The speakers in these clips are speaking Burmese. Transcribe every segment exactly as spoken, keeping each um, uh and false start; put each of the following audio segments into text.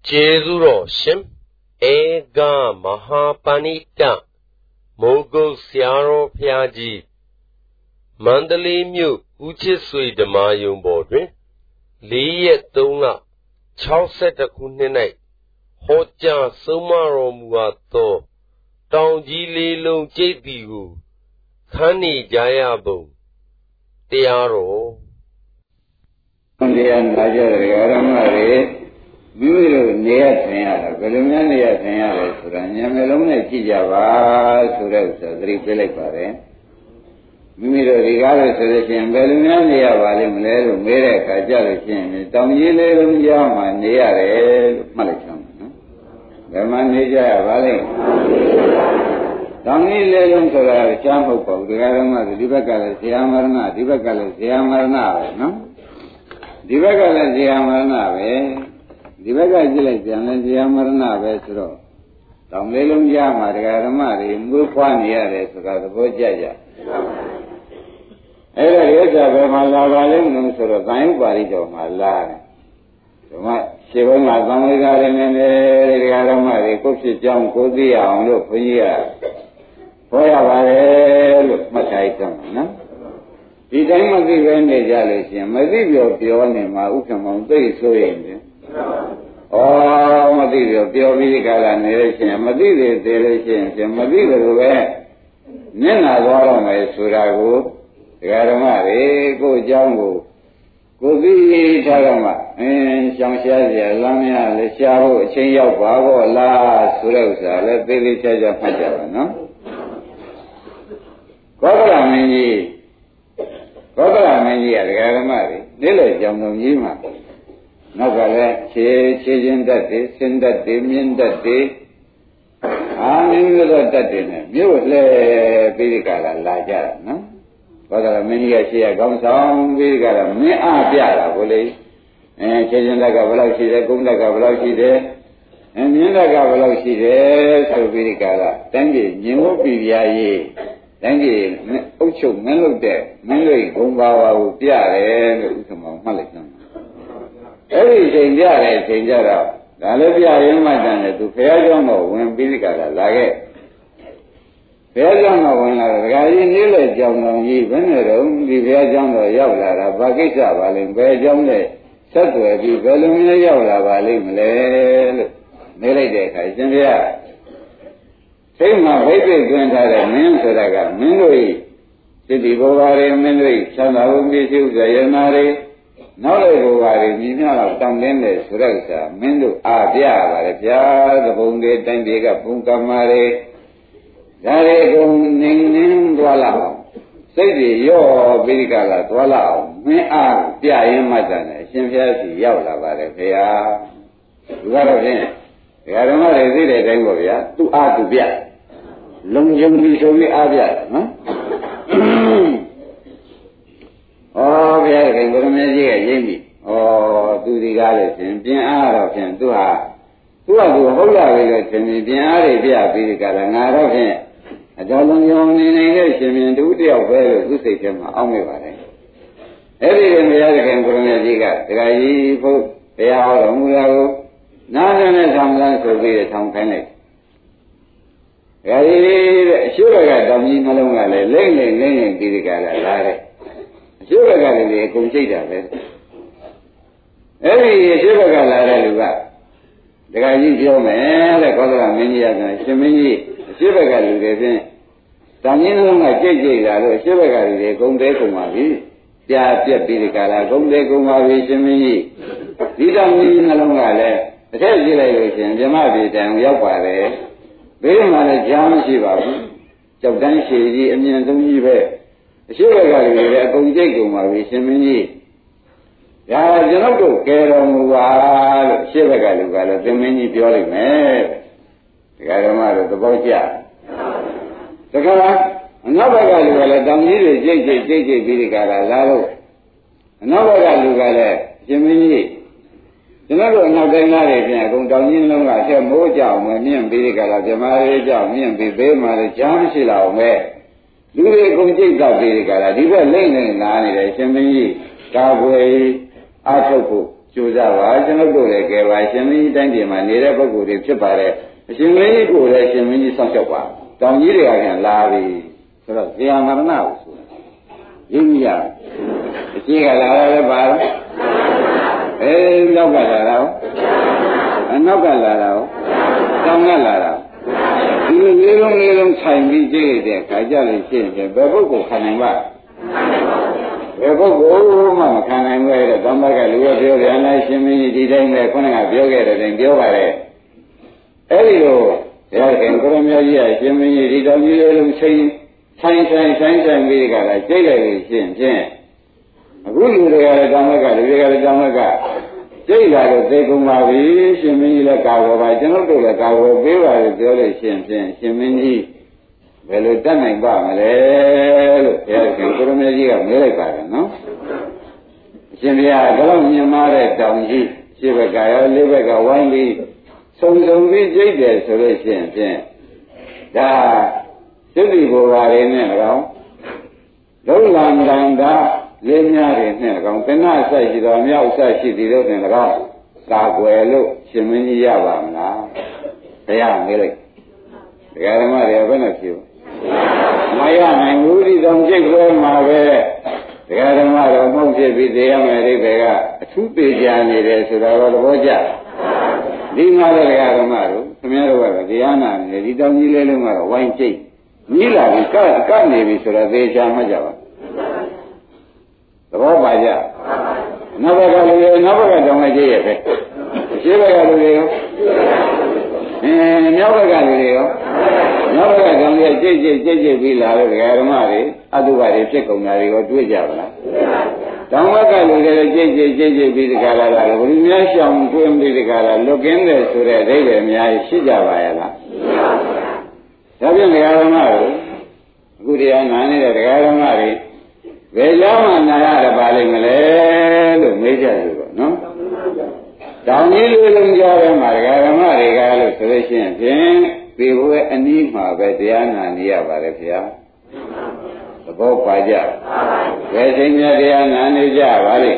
Jezuro Shim Ega Mahapanita Mogo Siaro Piaji Mandali Mu Uchisui de Mayum Bodri Liye Tunga Chauset Kunine Hoja Sumaro Muato Tongji Lung Jedigu Kani Jayabu Tiaro Mimiru niya thayara, belumya niya thayara sura, nyamelumne chijaba sura usa, dhri pelek pare. Mimiru rigara sura shen, belumya niya vali mleru, mere kajaru shen, tamji lerum jama niya re, malakam. Bema niya vali. Tamji lerum sura, chamu pau, rigara ma, dibakala siyamarna, dibakala siyamarna, no? Dibakala siyamarna, ve. Divaka Jilak Janaja Marana Vesro. Tamilum Yama, Ramari, Mupania, the Bojaja. Ella Yoja Malalim, sort of time body of my lad. So much Shiva Mazamari and Ramari, Coxi Jam Kodia, on look for years. For a look much item, no? The time of the Vendejalish, my video of the only Maukam, very so in. Oh, Madia, Biovicala narration, Madia delation, Madia, Nena Lorama Surago, Garamari, Go Jango, Gobi Tarama, and Shamshazia, Lamia, Lechao, Chaya Babo, La Surausa, let Billy Chaja Pajava, no? Gobala Menji, Gobala Menji, Garamari, Nilla Jamno Yima. Nagale, Che, Chejin Dati, Sindati, Mindati, Amin Dati, Mule Viricala, Laja, no? But many a share comes on Viricala, me a piara, Bully, and Chejin like a Valashi, the Gunda Gavalashi there, and Minda Gavalashi there, so Viricala. Thank you, Nimu Piviaye, thank you, Ocho Melo there, Melo Gumba, Piare, Usama Malakam. Every change, change out. The Alabia Yamadan to Fairjono when Bilicala like Fairjono when a guy nearly jumped on ye, Venerum, the Fairjono Yavla, Bagisa, Valim, Fairjone, Satwa, the Velumina Yavla, Valim, Melade, I send here. Say my baby granddaughter, Mensoraga, Menui, City Bovary, Menui, Sanavumbi, Zayanari. Now they go by the Nina of Tamlin, Surasa, Mendu, Abia, the Bunde, Tandiga, Punkamare, Dare Ning Ning Dwala. Say the Yo Viricala, Dwala, me are Pia Yamazan, Shimfiasi, Yaula, Varia. You got a thing. You are not a real Rangovia, to art to Bia. Long young will show me Abia, huh? Oh, we are going to make a Jimmy. Oh, do the Gallus and Bien out of him to her. Who are the whole of it to me, Bien Arabia, Bidical and out of him. I don't know in English, and do the affair to take him on me. Every day we are going to make a Giga, the guy for the hour of Mulago. None of them lands will be a town panic. Sure, I got Domini Malonga, Lane, Lane, Bidical, Sugar Galley, Conchita. Every Sugar Galley, the guy is your man, the color many of them, Shimini, Sugar Galley, Tamino, my J J, Sugar Galley, Gombe Kumavi, Pia Pia Pidicala, Gombe Kumavi, Shimini. These are meaning along Gale, the celebration, Jamavi, and Yapare, very much Jam Shiva, Jabdan and Yantum. Sugar Galley, Conjego, my Shimini. Ya, you know, Kero, Sugar Galley, the many purely mad. The Garamar, the Boja. The Gara, another Galley, Damini, J J, J J, Bidigara, Laro. Another Galley, Shimini. You know, another night, going down in long, I have Moja, when me and Bidigara, Jamari, me and Bibe, Jamshila, where. Do they go take that Viricala? These are lane and Nani, Shemini, Cowboy, Atopo, ကျိုးစားပါကျွန်တော်တို့လည်းကဲပါရှင်မင်းကြီးတိုင်းပြည်မှာနေတဲ့ပုဂ္ဂိုလ်တွေဖြစ်ပါတယ်အရှင်မင်းကြီးကိုလည်းရှင်မင်းကြီးစောင့်ရှောက်ပါတောင်ကြီးတွေကပြန်လာပြီဆိုတော့ဇေယမရဏကိုဆိုတာရင်းရအရှိကလာတယ်ပါတော့အဲနောက်ကလာတော့အနောက်ကလာတော့တောင်ကလာတော့ဒီလိုလေးလုံးလေးလုံးဆိုင်ပြီးကြည့်တဲ့ခါကြလို့ရှိရင်ဘယ်ပုဂ္ဂိုလ်ခံနိုင်ပါဘယ်ပုဂ္ဂိုလ်မှမခံနိုင်ဘူးတဲ့သမ္မာကလူရပြောတယ်အနာရှင်မင်းကြီးဒီတိုင်းပဲခုနကပြောခဲ့တဲ့တိုင်ပြောပါလေအဲ့ဒီလိုဒါခင်ကိုရမကြီးကရှင်မင်းကြီးဒီတော်ကြီးလေးလုံးဆိုင်ဆိုင်ဆိုင်ဆိုင်ဆိုင်ပြီးကြတာကြိတ်လိုက်လို့ရှိရင်ဖြင့်အခုလူတွေကလည်းသမ္မာကလူတွေကလည်းသမ္မာကကြိတ်လာတော့သိကုန်ပါပြီရှင်မင်းကြီးလည်းကာဝယ်ပါကျွန်တော်တို့လည်းကာဝယ်ပေးပါလို့ပြောလို့ရှိရင်ဖြင့်ရှင်မင်းကြီးဘယ်လိုတတ်နိုင်ပါမလဲလို့ဘုရားရှင်ကိုရမကြီးကမေးလိုက်ပါတယ်နော်အရှင်ဘုရားဒါတော့မြင်မာတဲ့တောင်ကြီးရှေ့ဘက်ကရောလေးဘက်ကဝိုင်းပြီးစုံစုံပြီးကြိတ်တယ်ဆိုလို့ရှိရင်ဖြင့်ဒါသုတိဘောဂါတွေနဲ့၎င်းလုံးလံတန်တာလေးများတွေနဲ့၎င်းတဏှဆိုင်ရှိတော်မြောက်ဆိုင်ရှိသည်တို့နဲ့၎င်းကာကွယ်လို့ရှင်မင်းကြီးရပါမလားဘုရားမေးလိုက်ဒကာဓမ္မတွေဘယ်နဲ့ဖြေမရနိုင်ဘူးဒီတောင်ကျိတ်ခွဲမှာပဲဒကာဓမ္မတော်မဟုတ်ဖြစ်ပြီးတရားမယ်အိဗေကအထူးပေကြနေတယ်ဆိုတာတော့သဘောကျဒီမှာလည်းဒကာဓမ္မတို့ခင်ဗျားတို့ကတရားနာနေဒီတောင်ကြီးလေးလုံးကတော့ဝိုင်းကျိတ်ကြီးလာပြီကကနေပြီဆိုတော့သေချာမှကြပါသဘောပါကြနောက်ဘက်ကလူတွေနောက်ဘက်ကတောင်လည်းကျိတ်ရပဲရှင်းဘက်ကလူတွေရောအင်းမြောက်ဘက်ကလူတွေရောနောက်ဘက်ကတောင်လည်းကျိတ်ကျိတ်ကျိတ်ကျိတ်ပြီးလာလို့ဒကာဓမ္မတွေအတုပါတွေဖြစ်ကုန်တာတွေကိုတွေ့ကြပါလားတောင်ဘက်ကလူတွေကျိတ်ကျိတ်ကျိတ်ကျိတ်ပြီးဒကာလာလာဘုရားရှောင်တွင်းပြီးဒကာလာလွတ်ကင်းတယ်ဆိုတဲ့အဓိပ္ပာယ်အများကြီးရှိကြပါရဲ့လားဒါဖြင့်ဒကာဓမ္မတို့အခုတရားနာနေတဲ့ဒကာဓမ္မတွေဘယ်ကြောင့်မှနာရပါလိမ့်မလဲလို့မေးကြတယ်ပေါ့နော်တောင်ကြီးလူလုံးကြားထဲမှာဒကာဓမ္မတွေကလို့ဆိုလို့ရှိရင်ဖြင့်ဒီဘဝအနည်းမှာပဲတရားနာနေရပါတယ်ဗျာသဘောပါကြဘယ်ချိန်များတရားနာနေကြပါလိမ့်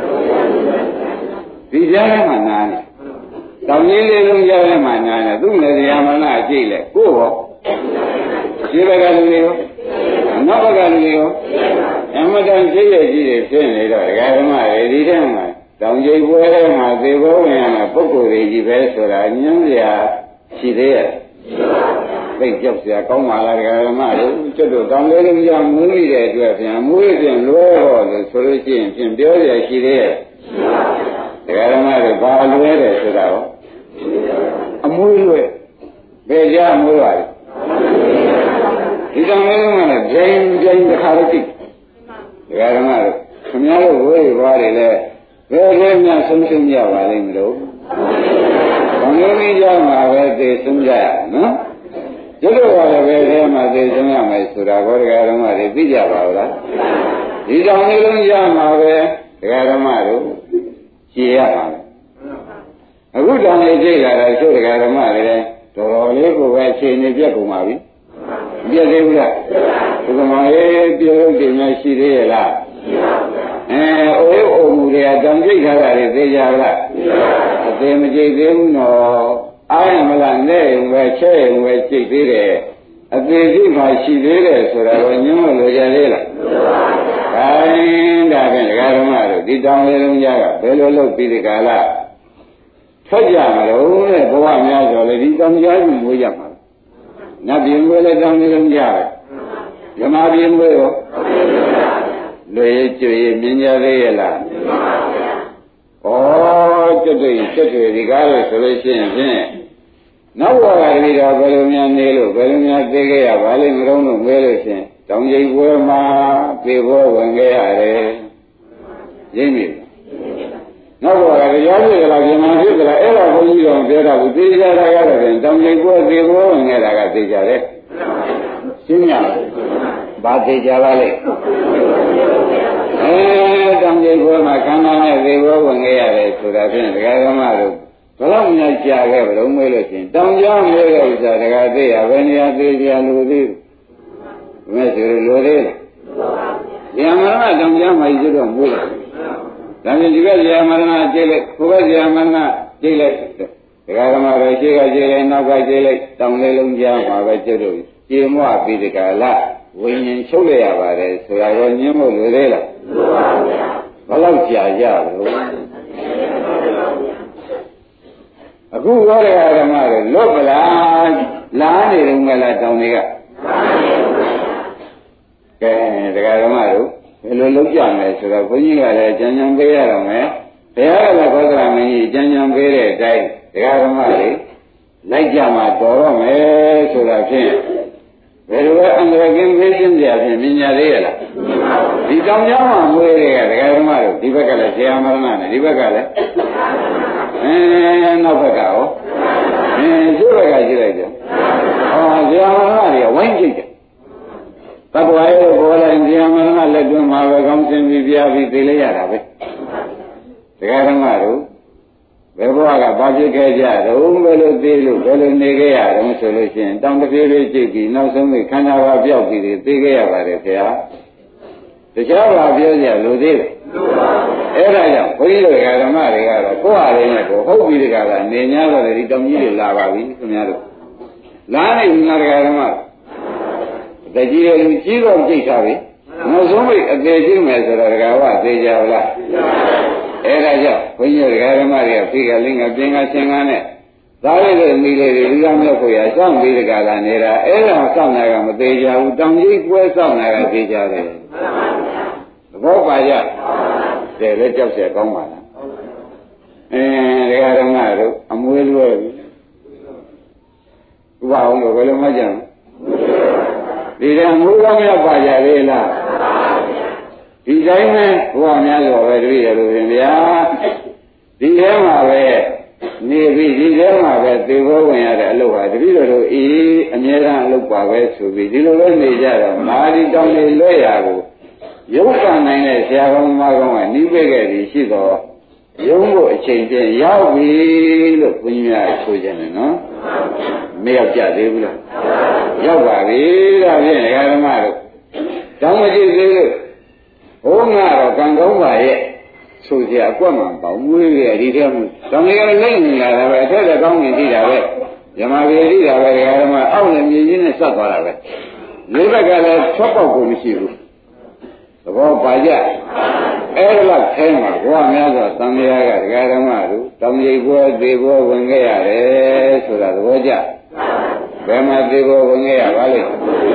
ဒီကြားထဲမှာနာနေတောင်ကြီးလေးလုံးကြားထဲမှာနာနေသူ့လည်းတရားမနာကြည့်လေကိုယ့်ဘောဒီဘက်ကလူတွေရောနောက်ဘက်ကလူတွေရောအမတန်ကြည့်ရကြည့်ရဖြစ်နေတော့ဒကာဓမ္မတွေဒီထဲမှာတောင်ကြီးပွဲထဲမှာသေဘောဝင်ရမှာပုဂ္ဂိုလ်တွေကြီးပဲဆိုတာညွှန်းစရာရှိသေးရဲ့သိကြောက်စရာကောင်းပါလားဒကာဓမ္မတို့ကျွတ်တို့တောင်လေးလုံးကြောင့်မူးမိတဲ့အတွက်ပြန်မူးရပြန်လွဲတော့လို့ဆိုလို့ရှိရင်ပြန်ပြောရရှိသေးရဲ့ဒကာဓမ္မတို့ဘာလွဲတယ်ဆိုတာရောအမွေးလွဲဘယ်ကြမွေးပါလဲဒီတောင်လေးလုံးကလည်းဂျိန်ဂျိန်တစ်ခါလို့ကြည့်ဒကာဓမ္မတို့ခင်ဗျားတို့ဝေးသွားတယ်လေဘယ်လိုများဆုံးရှုံးကြပါလိမ့်မလို့ဘာလို့ဒီကြောင့်မှာပဲသိဆုံးကြရနော်ကျွတ်တော့လည်းပဲအဲမှာသိဆုံးရမယ်ဆိုတာဘောဒကာဓမ္မတွေသိကြပါဦးလားဒီတောင်လေးလုံးရမှာပဲဒကာဓမ္မတို့ရှင်းရပါမယ်အခုတောင်လေးကြိတ်လာတာကျွတ်ဒကာဓမ္မတွေလည်းတော်တော်လေးကိုပဲအခြေအနေပြတ်ကုန်ပါပြီပြည့်သေးဘူးလားဒီမှာရေးပြုတ်တယ်များရှိသေးရဲ့လားအဲအိုးအိုမူတွေကတံကြိတ်ထားတာတွေသိကြလားအသေးမကြိတ်သေးဘူးနော်အားရမလားနဲ့ရင်ပဲချဲ့ရင်ပဲကြိတ်သေးတယ်အသေးစိတ်မှရှိသေးတယ်ဆိုတာကိုညွှန်းလို့ကြသေးလားခိုင်းဒါဖြင့်ဒကာဓမ္မတို့ဒီတောင်လေးလုံးကြားကဘယ်လိုလုပ်ပြီးဒီကာလထွက်ကြမလို့တဲ့ဘဝများဆိုလေဒီတောင်ကြားကြီးမွေးရမှာနတ်ပြည်မွေးလည်းတောင်လေးလုံးကြားပဲဓမ္မပြည်မွေးရောလွေကျွေမြင်ကြသေးရဲ့လားဩကျွတ်တွေ့ကျွတ်တွေ့ဒီကားလို့ဆိုလို့ရှိရင်ဖြင့်နောက်ဘဝကတည်းကဘယ်လိုများနေလို့ဘယ်လိုများသိခဲ့ရပါလိမ့်မလို့လို့မဲလို့ရှင်တောင်ကြီးပွဲမှာပြေဘောဝင်ခဲ့ရတယ်ရင်းမိနောက်ဘဝကတရားပြည့်ကြလားပြန်မှဖြစ်ကြလားအဲ့ဒါဘုန်းကြီးတော်ပြောတာကိုသိကြတာကတော့ဖြင့်တောင်ကြီးပွဲပြေဘောဝင်ခဲ့တာကသိကြတယ်ရှင်းရဘာသိကြပါလဲအဲတောင်ကြီးပွဲမှာခန္ဓာနဲ့သေဘောဝင်ခဲ့ရတယ်ဆိုတာဖြင့်ဒကာဓမ္မတို့ဘယ်တော့မှကြာခဲ့ဘလို့မေးလို့ရှိရင်တောင်ကြားမေးတဲ့ဥစ္စာဒကာသိရဘယ်နေရာသိကြလို့သေးမဲဆိုလိုသေးလားဉာဏ်မရတောင်ကြားမှာကြီးတော့မေးတယ်ဒါဖြင့်ဒီဘက်ဇာမရဏကြိတ်လိုက်ကိုယ်ဘက်ဇာမရဏကြိတ်လိုက်ဒကာဓမ္မတွေရှိကကြိတ်လိုက်နောက်ကကြိတ်လိုက်တောင်းလေးလုံးကြားမှာပဲကျွတ်လို့ကြေမွပြီးဒီကလာဝိညာဉ်ချုပ်ရရပါတယ်ဆိုတာရောညင်းဖို့လွယ်သေးလားမှန်ပါဗျာဘယ်လောက်ကြာကြလို့အခုရောဒကာဓမ္မတွေလွတ်ပလားလားနေတယ်မလားတောင်းတွေကကဲဒကာဓမ္မတို့ဘယ်လိုလုပ်ကြမလဲဆိုတော့ဘုန်းကြီးကလည်းကြံကြံပေးရတော့မယ်ဘုရားကလည်းကောသလမင်းကြီးကြံကြံပေးတဲ့အတိုင်းဒကာဓမ္မတွေလိုက်ကြမှာတော်တော့မယ်ဆိုတာဖြင့်ဘယ်လိုလဲအန္တရာယ်ကင်းပေးခြင်းကြဖြင့်မြင်ရသေးရလားဒီတောင်ကျောင်းမှာမွေးတွေကဒကာဓမ္မတို့ဒီဘက်ကလည်းဆရာမရဏနဲ့ဒီဘက်ကလည်းအဲနောက်ဘက်ကရောအဲဒီဘက်ကကြည့်လိုက်ကြဟောဆရာမရဏတွေကဝိုင်းကြည့်ကြသဘောရဲ့ဘောလိုက်ဆရာမရဏလက်တွင်းမှာပဲကောင်းစင်ပြီးပြပြီးသိလိုက်ရတာပဲဒကာဓမ္မတို့ဘယ်ဘဝကဘာဖြစ်ခဲ့ကြတော့ဘယ်လိုသေးလို့ဘယ်လိုနေခဲ့ရတော့ဆိုလို့ရှိရင်တောင်တစ်ပြေးလေးကြည့်ပြီးနောက်ဆုံးပြီးခန္ဓာဘာပြောက်ပြီးသိခဲ့ရပါတယ်ခင်ဗျာတခြားဘာပြောကြလို့သေးတယ်အဲ့ဒါကြောင့်ဘုန်းကြီးတို့ဓမ္မတွေကတော့ကိုယ့်ဟာလေးနဲ့ကိုဟုတ်ပြီတကလားနေ냐တော့ဒီတောင်ကြီးတွေလာပါပြီခင်ဗျားတို့လာနေပြီငါဓမ္မတကြီးရဲ့လူကြီးတော့ကြိတ်ထားပြီနောက်ဆုံးပြီးအသေးကြီးမယ်ဆိုတော့ဒကာဝသိကြပါလားအဲ့ဒါကြောင့်ဘုန်းကြီးဓမ္မတွေကဖိကလင်းကပြင်ကရှင်ကနဲ့သားရတဲ့မိလေးတွေလူသားမြောက်ကိုရစောင့်ပြီးတကလားနေတာအဲ့ဒါစောင့်တာကမသေးကြဘူးတောင်ကြီးပွဲစောင့်တာကသေးကြတယ်သဘောပါကြတယ်လည်းကြောက်เสียကောင်းပါလားအဲဓမ္မတို့အမွေးလွဲပြီဥပအောင်လို့ဘယ်လိုမှကြံဒီတည်းမူကောင်းရပါကြလေလားဒီတိုင်းပဲဘုရားများစွာပဲတပည့်ရလို့ရှင်ဗျာဒီထဲမှာပဲနေပြီဒီထဲမှာပဲသေဘောဝင်ရတဲ့အလုပ်ဟာတပည့်တော်တို့အေးအမြဲတမ်းအလုပ်ပါပဲဆိုပြီးဒီလိုပဲနေကြတော့မာဒီတောင်းလေးလွဲ့ရကိုရုပ်ကနိုင်တဲ့ဆရာကောင်းမကောင်းကနှီးပေးခဲ့ပြီးရှိတော့ရုံးဖို့အချိန်ချင်းရောက်ပြီလို့ဘုန်းကြီးများဆိုကြတယ်နော်မရောက်ကြသေးဘူးလားရောက်ပါပြီဒါဖြင့်ဓမ္မတို့တောင်းမကြည့်သေးလို့ဘုန်းကတော့ကံကောင်းပါရဲ့ဆိုကြအကွက်မှန်ပေါ့မွေးရဒီထဲမှာတောင်းရလိုက်နေလာတာပဲအထက်တကောင်းနေကြည့်တာပဲဇမပြေကြည့်တာပဲဓမ္မအောက်လည်းမြေကြီးနဲ့ဆက်သွားတာပဲလေးဘက်ကလည်းထွက်ပေါက်ကိုမရှိဘူးသဘောပါကြအဲ့ဒါခဲမှာဘုရားများစွာသံဃာကဒကာဓမ္မတို့တောင်ရိပ်ဘောသေဘောဝင်ခဲ့ရတယ်ဆိုတာသဘောကျဘယ်မှာသေဘောဝင်ခဲ့ရပါလိမ့်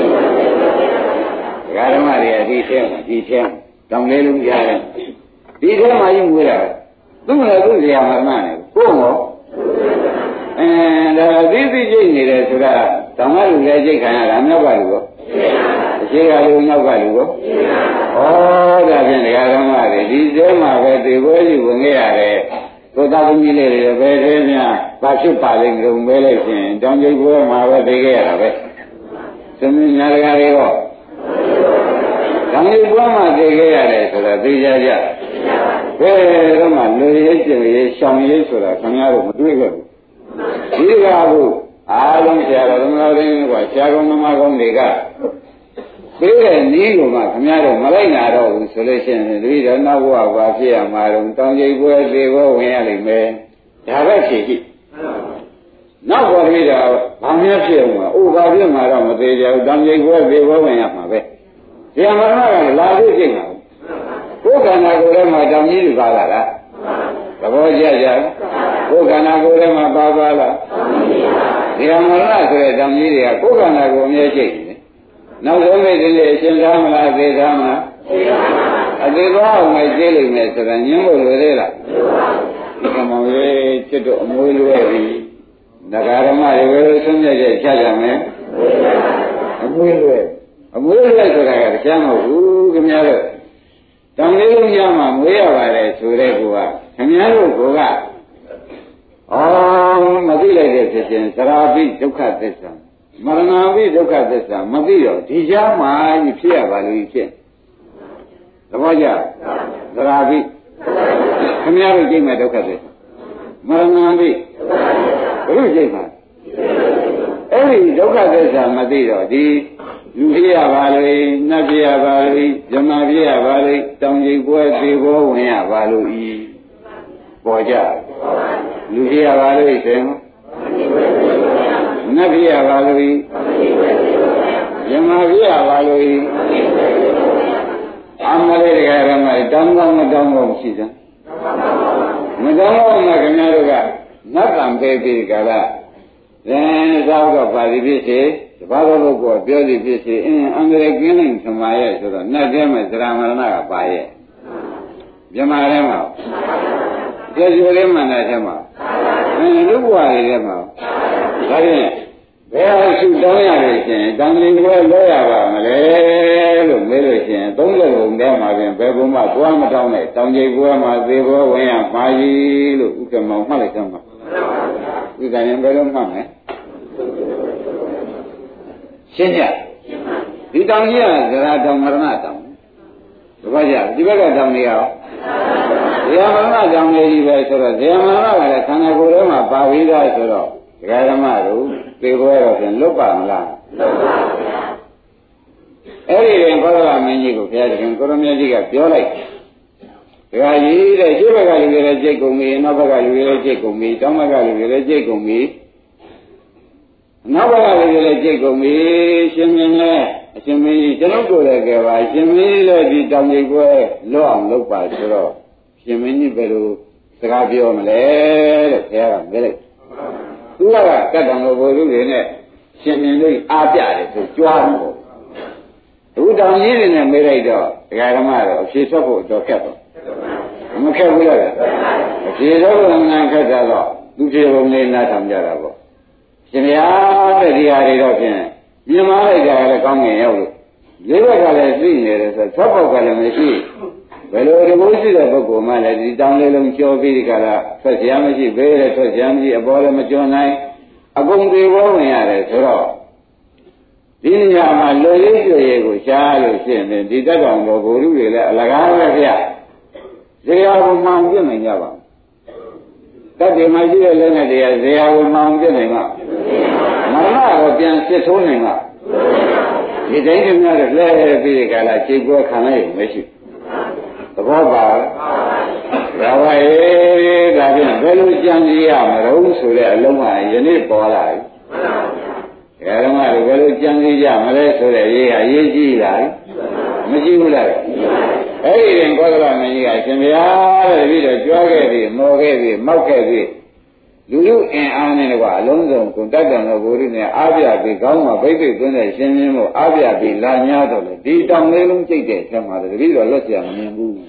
ဒကာဓမ္မတွေကဒီထဲမှာဒီထဲမှာတောင်လေးလုံးကြားတယ်ဒီထဲမှာကြီးမွေးတာသူ့လည်းသူ့ဇာမရဏနဲ့ကိုယ်ရောအဲဒါသိသိကျိတ်နေတယ်ဆိုတာတောင်ကလူလည်းကျိတ်ခံရတာမြောက်ကလူရောအရှိကလူနောက်ကလူရောဩဒါဖြင့်ဒကာဓမ္မတွေဒီထဲမှာပဲသေဘောကြီးဝင်ခဲ့ရတယ်ကိုသားသမီးလေးတွေပဲသေးများဘာဖြစ်ပါလိမ့်ကြုံမဲလိုက်ရှင်တောင်ကျိတ်ပွဲမှာပဲသိခဲ့ရတာပဲသမီးများဒကာတွေရောတောင်ကျိတ်ပွဲမှာသိခဲ့ရတယ်ဆိုတာသိကြကြဘယ်တော့မှလူရေးကျင်ရေးရှောင်ရေးဆိုတာခင်ဗျားတို့မတွေ့ခဲ့ဘူးဒီကဘူးအားလုံးဆရာတော်သမတော်တွေကဆရာကောင်းသမားကောင်းတွေကပေးတဲ့နည်းကိုမှခင်ဗျားတို့မလိုက်နာတော့ဘူးဆိုလို့ရှိရင်တတိယနောက်ဘဝဘာဖြစ်ရမှာတော့တောင်ကျိတ်ပွဲသေဘောဝင်ရလိမ့်မယ်ဒါပဲဖြေကြည့်နောက်ဘဝတတိယဘာများဖြစ်အောင်လဲအိုဘာဖြစ်မှာတော့မသေးကြဘူးတောင်ကျိတ်ပွဲသေဘောဝင်ရမှာပဲဆရာမရဏကလာပြီးကြည့်မှာကိုယ်ခန္ဓာကိုယ်ထဲမှာတောင်ကြီးတွေပါလာလားသဘောကျကြကိုယ်ခန္ဓာကိုယ်ထဲမှာပါပါလားဒီအမရဏဆိုတဲ့တောင်ကြီးတွေကကိုယ်ခန္ဓာကိုယ်အမြဲရှိတယ်နောက်ဆုံးမိတ်တွေအရှင်သာမလားသေသာမလားအသေးသွားအောင်ပဲကျိလိမ့်မယ်ဆိုတာညင်းဖို့လွယ်သေးလားဒီကမောင်လေးจิตတို့အမွေးလွဲပြီဒကာဓမ္မတွေပဲဆုံးဖြတ်ချက်ချကြမယ်အမွေးလွဲအမွေးလွဲဆိုတာကတရားမဟုတ်ဘူးခင်ဗျားတို့တောင်လေးလုံးရမှာမွေးရပါတယ်ဆိုတဲ့ကူကခင်ဗျားတို့ကအော်မသိလိုက်တဲ့ဖြစ်ခြင်းသရာပိဒုက္ခသစ္စာမရဏပိဒုက္ခသစ္စာမသိတော့ဒီကြားမှာကြီးဖြစ်ရပါလို့ဖြစ်သဘောကျသရာပိခင်ဗျားတို့ကြိတ်မဲ့ဒုက္ခသစ္စာမရဏပိဘုရုကြိတ်မှာအဲ့ဒီဒုက္ခသစ္စာမသိတော့ဒီလူဖြစ်ရပါလေနတ်ဖြစ်ရပါလေဇမဖြစ်ရပါလေတောင်ကြီးပွဲသေးဘောဝင်ရပါလို့ဤပေါ်ကြလူဖြစ်ရပါလေဆိုရင်နတ်ဖြစ်ရပါလို့ဤဇမဖြစ်ရပါလို့ဤအမလေးတရားရမတောင်းကောင်းမတောင်းကောင်းရှိစမ်းမတောင်းကောင်းမှခင်ဗျားတို့ကနတ်တံပေးပြီးကြလားသင်္သာကပါဠိဖြစ်စေတပါးသောပုဂ္ဂိုလ်ပြောစီဖြစ်စေအင်းအင်္ဂလိပ်ကင်းနိုင်သမာရဲ့ဆိုတော့နတ်ထဲမှာသရမရဏကပါရဲ့မြမထဲမှာကျေကျေလေးမှန်တဲ့ထဲမှာအင်းလူ့ဘဝတွေထဲမှာဒါဖြင့်ဘယ်ဟာရှိတောင်းရလို့ရှင်တန်လေးတွေလောရပါမလဲလို့မေးလို့ရှင်သုံးလုံးထဲမှာပြင်ဘယ်ဘုံမှသွားမတောင်းနဲ့တောင်ကြီးပွဲမှာသေဘောဝင်ရပါကြီးလို့ဥက္ကမောင်မှတ်လိုက်ကြမှာဒီကနေ့ဘယ်လိုမှတ်မလဲရှင်းကြဒီတောင်ကြီးကဇရာတောင်မရဏတောင်တပတ်ကြဒီဘက်ကတောင်ကြီးရောဇရာမရဏတောင်ကြီးပဲဆိုတော့ဇရာမရဏကလည်းခန္ဓာကိုယ်ထဲမှာပါပြီးသားဆိုတော့ဒကာဓမ္မတို့သေဘောတော့ပြန်လွတ်ပါမလားလွတ်ပါဗျာအဲ့ဒီရင်ဘောရမင်းကြီးကိုဘုရားရှင်ကိုရမကြီးကပြောလိုက်ဒကာကြီးတဲ့ရှေ့ဘက်ကလူတွေလည်းကြိတ်ကုန်ပြီနောက်ဘက်ကလူတွေလည်းကြိတ်ကုန်ပြီတောင်ဘက်ကလူတွေလည်းကြိတ်ကုန်ပြီနောက်ဘက်ကလူတွေလည်းကြိတ်ကုန်ပြီရှင်မင်းလည်းအရှင်မင်းကြီးကျွန်တော်တို့လည်းကြပါရှင်မင်းလည်းဒီတောင်ကြီးကွဲလွတ်အောင်လုပ်ပါဆိုတော့ရှင်မင်းကြီးဘယ်လိုစကားပြောမလဲတဲ့ဘုရားကပြောလိုက်သူကကတ်တော်ဘုရားလူတွေနဲ့ရှင်မင်းတို့အားပြတယ်ဆိုကြွားမှာပေါ့သူတောင်ကြီးတွေနဲ့မေးလိုက်တော့ဒကာဓမ္မတော့အဖြေထွက်ဖို့တော့ခက်တော့မခက်ဘူးလားအဖြေတော့ဘယ်မှခက်တာတော့သူဖြေပုံလေးနားထောင်ကြတာပေါ့ရှင်ဗျာတဲ့ဒီဟာတွေတော့ဖြင့်မြင်မလိုက်ကြလည်းကောင်းငင်ရောက်လို့လေးဘက်ကလည်းသိနေတယ်ဆိုတော့၆ပေါက်ကလည်းမရှိဘယ်လိုတကူရှိတဲ့ပုဂ္ဂိုလ်မှလည်းဒီတောင်းလေးလုံးကျော်ပြီးဒီကလာဆက်စရာမရှိဘေးလည်းဆက်စရာမရှိအပေါ်လည်းမကျော်နိုင်အကုန်သေးဘောဝင်ရတယ်ဆိုတော့ဒီနေရာမှာလူရည်ကျွေကိုရှားလို့ရှိရင်ဒီတက်ကောင်တော်ဘုရုတွေလည်းအလကားပဲဗျဇေယျဘုံမှန်ပြနိုင်ကြပါတတ်တယ်မှရှိတဲ့လက်နဲ့တရားဇေယျဘုံမှန်ပြနိုင်မှာမရဏကိုပြန်စစ်ထိုးနိုင်မှာဒီတိုင်းကများတော့လဲပြီးဒီကလာခြေပွဲခံလိုက်မရှိသဘောပါဒါပါရဲ့ဒါပြန်ဘယ်လိုကြံစည်ရမလို့ဆိုတဲ့အလုံးကယနေ့ပေါ်လာပြီဓမ္မတွေဘယ်လိုကြံစည်ကြမလဲဆိုတဲ့ရေးဟာရေးကြည့်လာမရှိဘူးလားအဲ့ဒီရင်ကောသလမင်းကြီးကရှင်ဗျာတဲ့ပြီးတော့ကြွားခဲ့ပြီမော်ခဲ့ပြီမောက်ခဲ့ပြီလူလူအင်အားနဲ့ကွာအလုံးစုံကွန်တက်တော်ဘုရားနဲ့အားပြပြီးကောင်းမှဗိသိက်သွင်းတဲ့ရှင်မင်းမို့အားပြပြီးလာ냐တော့လေဒီတောင်လေးလုံးကြိတ်တဲ့အထက်မှာတပည့်တော်လွတ်เสียမမြင်ဘူး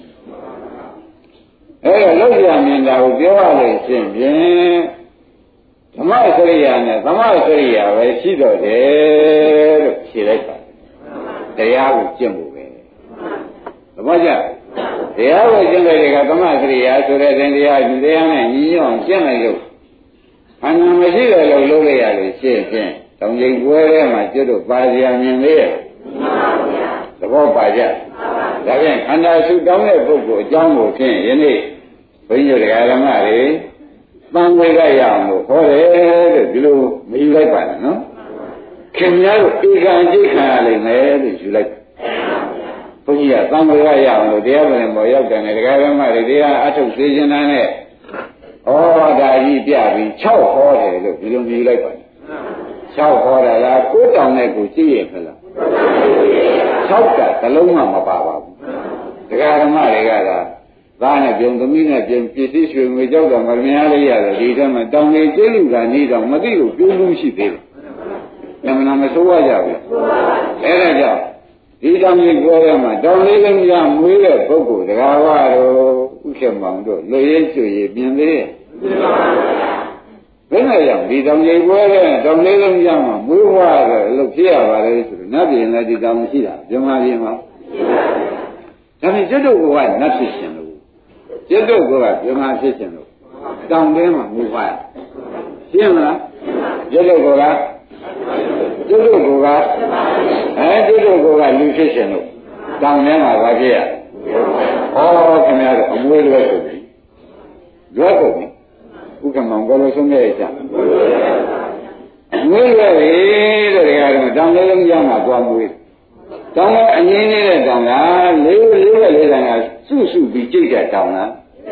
အဲ့တော့လွတ်เสียမြင်တာကိုပြောရလို့ရှင်ဖြင့်ဓမ္မစရိယာနဲ့သမစရိယာပဲရှိတော့တယ်လို့ဖြေလိုက်ပါတရားကိုကျင့်ဖို့ပဲသဘောကျတရားကိုကျင့်တဲ့ကသမစရိယာဆိုတဲ့တရားဒီတရားနဲ့ညီညွတ်အောင်ကျင့်လိုက်လို့အနန္မရှိတယ်လို့လုပ်လိုက်ရလို့ရှင်းဖြင့်တောင်ကြီးပွဲထဲမှာကျွတ်တို့ပါစရာမြင်သေးရဲ့သဘောပါကြဒါဖြင့်ခန္ဓာရှုတောင်းတဲ့ပုဂ္ဂိုလ်အကြောင်းကိုဖြင့်ယနေ့ဘုန်းကြီးတို့ဓမ္မတွေတန်ဝေကရအောင်လို့ဟောတယ်တဲ့ဒီလိုမယူလိုက်ပါနဲ့နော်ခင်ဗျားတို့ဧကံကြိတ်ခံရလိမ့်မယ်လို့ယူလိုက်ဘုန်းကြီးကတန်ဝေကရအောင်လို့တရားဝင်ပေါ်ရောက်တယ်နဲ့တရားဓမ္မတွေတရားအထုတ်စေခြင်းနဲ့ဩဒါကြီးပြပြီး၆ဟောတယ်လို့ဒီလိုယူလိုက်ပါ၆ဟောတာလားကိုးတောင်နဲ့ကိုကြည့်ရခလား၆ကသလုံးမှမပါပါဘူးတရားဓမ္မတွေကလားသားနဲ့ပြုံသမီးနဲ့ပြုံပစ္စည်းရွှေငွေကြောက်တော်မမြင်ရလေးရတယ်ဒီထဲမှာတောင်ကြီးကျင်းလူကနေတော့မသိလို့ပြုံးလို့ရှိသေးတယ်။နမနာမဆိုးရကြဘူး။အဲဒါကြောင့်ဒီတောင်ကြီးပြောရမှာတောင်လေးကမြားမွေးတဲ့ပုဂ္ဂိုလ်တရားဝါတို့ဥက္ကမောင်တို့လွေရဲကျွေရမြင်သေးရဲ့။ဘယ်နဲ့ကြောင့်ဒီတောင်ကြီးပြောတဲ့တောင်လေးကမြားမှာမွေးဝါတယ်လို့ဖြစ်ရပါလေဆိုတော့နတ်ပြည်လည်းဒီတောင်မရှိတာဇမပြည်မှာဒါဖြင့်ကျွတ်တို့ကနတ်ဖြစ်ရှင်လို့ကျွတ်တို့ကဇမဖြစ်ရှင်လို့တောင်ထဲမှာမူပါရှင်းမလားကျွတ်တို့ကကျွတ်တို့ကအဲကျွတ်တို့ကလူဖြစ်ရှင်လို့တောင်ထဲမှာဘာဖြစ်ရဩခင်ဗျားတို့အမွေးလွဲကုန်ပြီလွဲကုန်ပြီဥက္ကမောင်ဘယ်လိုဆုံးခဲ့ကြမွေးရပြီတဲ့ကတော့တောင်လေးလုံးကြောင်းမှာသွားမွေးတောင်ကအငင်းနေတဲ့တောင်လားလေးလေးပဲလေးတန်ကစုစုပြီးကြိတ်တဲ့တောင်လား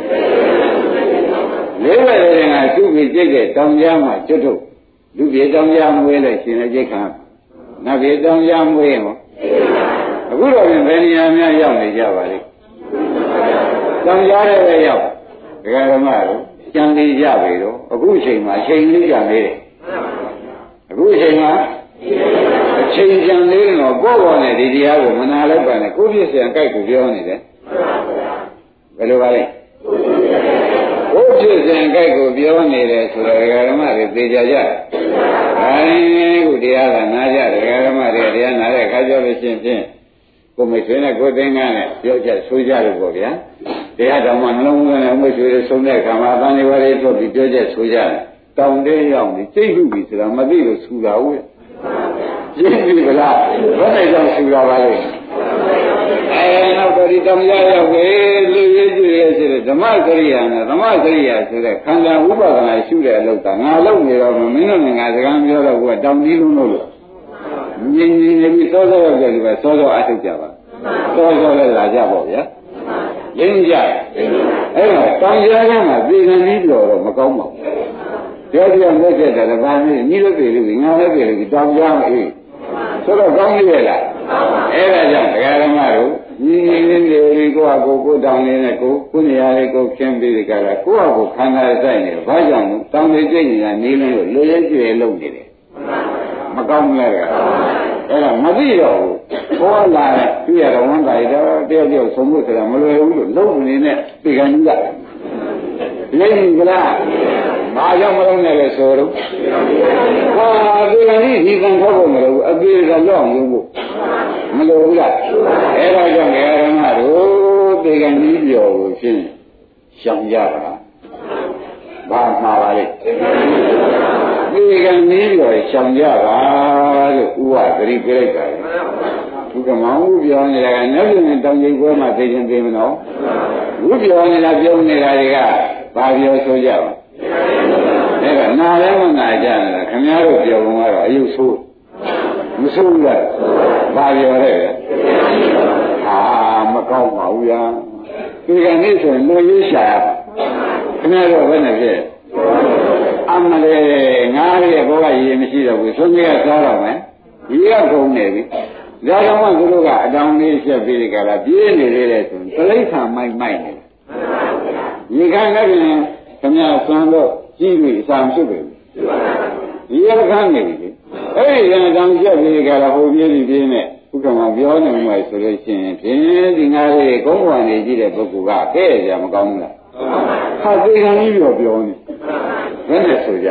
လေးပဲလေးတန်ကစုပြီးကြိတ်တဲ့တောင်ကြားမှာကျွတ်ထုတ်လူပြေတောင်ကြားမွေးလိုက်ရှင်လည်းကြိတ်ခံနတ်ပြေတောင်ကြားမွေးရင်အခုတော့ဘယ်နေရာများရောက်နေကြပါလိမ့်တောင်ကြားရဲ့ရောက်ဒကာဓမ္မတို့ကြံလေးကြပြီတော့အခုအချိန်မှာအချိန်လေးကြနေတယ်အခုအချိန်မှာအချိန်ကြံလေးတော့ကိုယ့်ဘောနဲ့ဒီတရားကိုမနာလိုက်ပါနဲ့ကိုယ့်ပြည့်စံကြိုက်ကိုပြောနေတယ်ဘယ်လိုပါလဲကိုယ့်ပြည့်စံကြိုက်ကိုပြောနေတယ်ဆိုတော့ဒကာဓမ္မတွေသိကြကြအဲခုတရားကနားကြဒကာဓမ္မတွေတရားနာတဲ့အခါကျလို့ရှိရင်ကိုမိတ်ဆွေနဲ့ကိုသင်္ကန်းနဲ့ပြောချက်ဆိုကြလို့ပေါ့ဗျာတရားတော်မှနှလုံးသွင်းတဲ့မိတ်ဆွေတွေဆုံးတဲ့အခါမှာအတန်လေးပါးလေးထုတ်ပြီးပြောချက်ဆိုကြတယ်တောင်းတင်းရောက်နေစိတ်လူပြီဆိုတာမသိလို့ဆူတာဟုတ်ရဲ့ကြည့်ပြီဗလားဘယ်နဲ့ကြောင့်ဆူတာပါလဲအဲနောက်တော့ဒီတောင်းရရောက်ပဲလူရေးကြည့်ရဲဆိုတဲ့ဓမ္မစရိယာနဲ့ဓမ္မစရိယာဆိုတဲ့ခန္ဓာဥပါဒနာရှုတဲ့အလုပ်ကငါလုပ်နေတော့မင်းတို့နဲ့ငါစကားပြောတော့ကတောင်းပြီးလုံးလို့လို့ငြင်းငြင်းနေပြီးစောစောရောက်တယ်လို့ပဲစောစောအထုတ်ကြပါစောစောလည်းလာကြပေါ့ဗျာရင်းကြအဲ့တော့တောင်းရကမှာပြည်ခံပြီးတော့မကောင်းပါဘူးပြောပြမဲ့တဲ့တဘာနဲ့ညီလို့ပြည်လို့ငါလည်းပြည်လို့တောင်းကြမှာအေးဆိုတော့ကောင်းပြီလားအဲ့ဒါကြောင့်ဒကာဓမ္မတို့ညီညီလေးလေးကိုယ့်အကိုကိုတောင်းနေတဲ့ကိုကိုနေရာလေးကိုခင်းပြီးဒီကလာကိုယ့်အကိုခန္ဓာဆိုင်နေဘာကြောင့်တောင်းနေကြနေတာနေလို့လူရဲကျွေလုံးနေတယ်မကောင်းဘူးလားအဲ့ဒါမသိတော့ဘူးဘောလာတဲ့ပြရတော်ဝန်တိုင်းတော့တယောက်တယောက်ဆုံးဖို့ဆိုတာမလွယ်ဘူးလို့လုံးနေနဲ့ပြေကန်ကြီးကလိမ့်ကြလားဘာကြောင့်မလုံးနဲ့လဲဆိုတော့ဟာပြေကန်ကြီးဒီကံထောက်ဖို့မလိုဘူးအပြေကတော့ရုံဖို့မလိုဘူးလားအဲ့ဒါကြောင့်ငယ်ရမတို့ပြေကန်ကြီးပြောလို့ဖြင့်ရှောင်ကြပါဘာမှာပါလဲဒီကနေ့ရောရှောင်ကြပါလို့ဥပဒတိပြလိုက်တာဘုကမောင်ပြောနေတာကနောက်ပြန်တောင်ကျိပွဲမှာသိချင်းသိမလို့ဘုပြောနေတာပြောနေတာတွေကဘာပြောဆိုကြပါအဲ့ဒါနာလည်းမနာကြနဲ့ခင်ဗျားတို့ပြောကုန်ကတော့အယုဆိုးမဆိုးဘူးလားဘာပြောလဲဟာမကောင်းပါဘူးဗျာဒီကနေ့ဆိုရင်လူရေးရှာရပါခင်ဗျားတို့ဘယ်နဲ့ဖြစ်အမလေးငါးရဲ့ဘောကရေမရှိတော့ဘူးသုံးကြီးကစားတော့မယ်ရေကကုန်နေပြီဒါကြောင့်မှသူတို့ကအတောင်လေးရှက်ပြီးကြတာပြေးနေသေးတယ်ဆိုရင်တိဋ္ဌာမိုက်မိုက်နေရေခမ်းလည်းပြင်ခင်ဗျာဆွမ်းတော့ကြီးပြီးအစာဖြစ်ပြီရေခမ်းနေပြီအဲ့ဒီကအတောင်ရှက်ပြီးကြတာဟိုပြေးပြီးပြေးနေဘုကမှာပြောနေမှဆိုလို့ရှိရင်ဖြင့်ဒီငါးလေးကုန်းဝင်နေကြည့်တဲ့ပုဂ္ဂိုလ်ကကဲကြမကောင်းဘူးလားဟာသေခံကြီးပြောပြောနေဘယ်နဲ့ဆိုကြ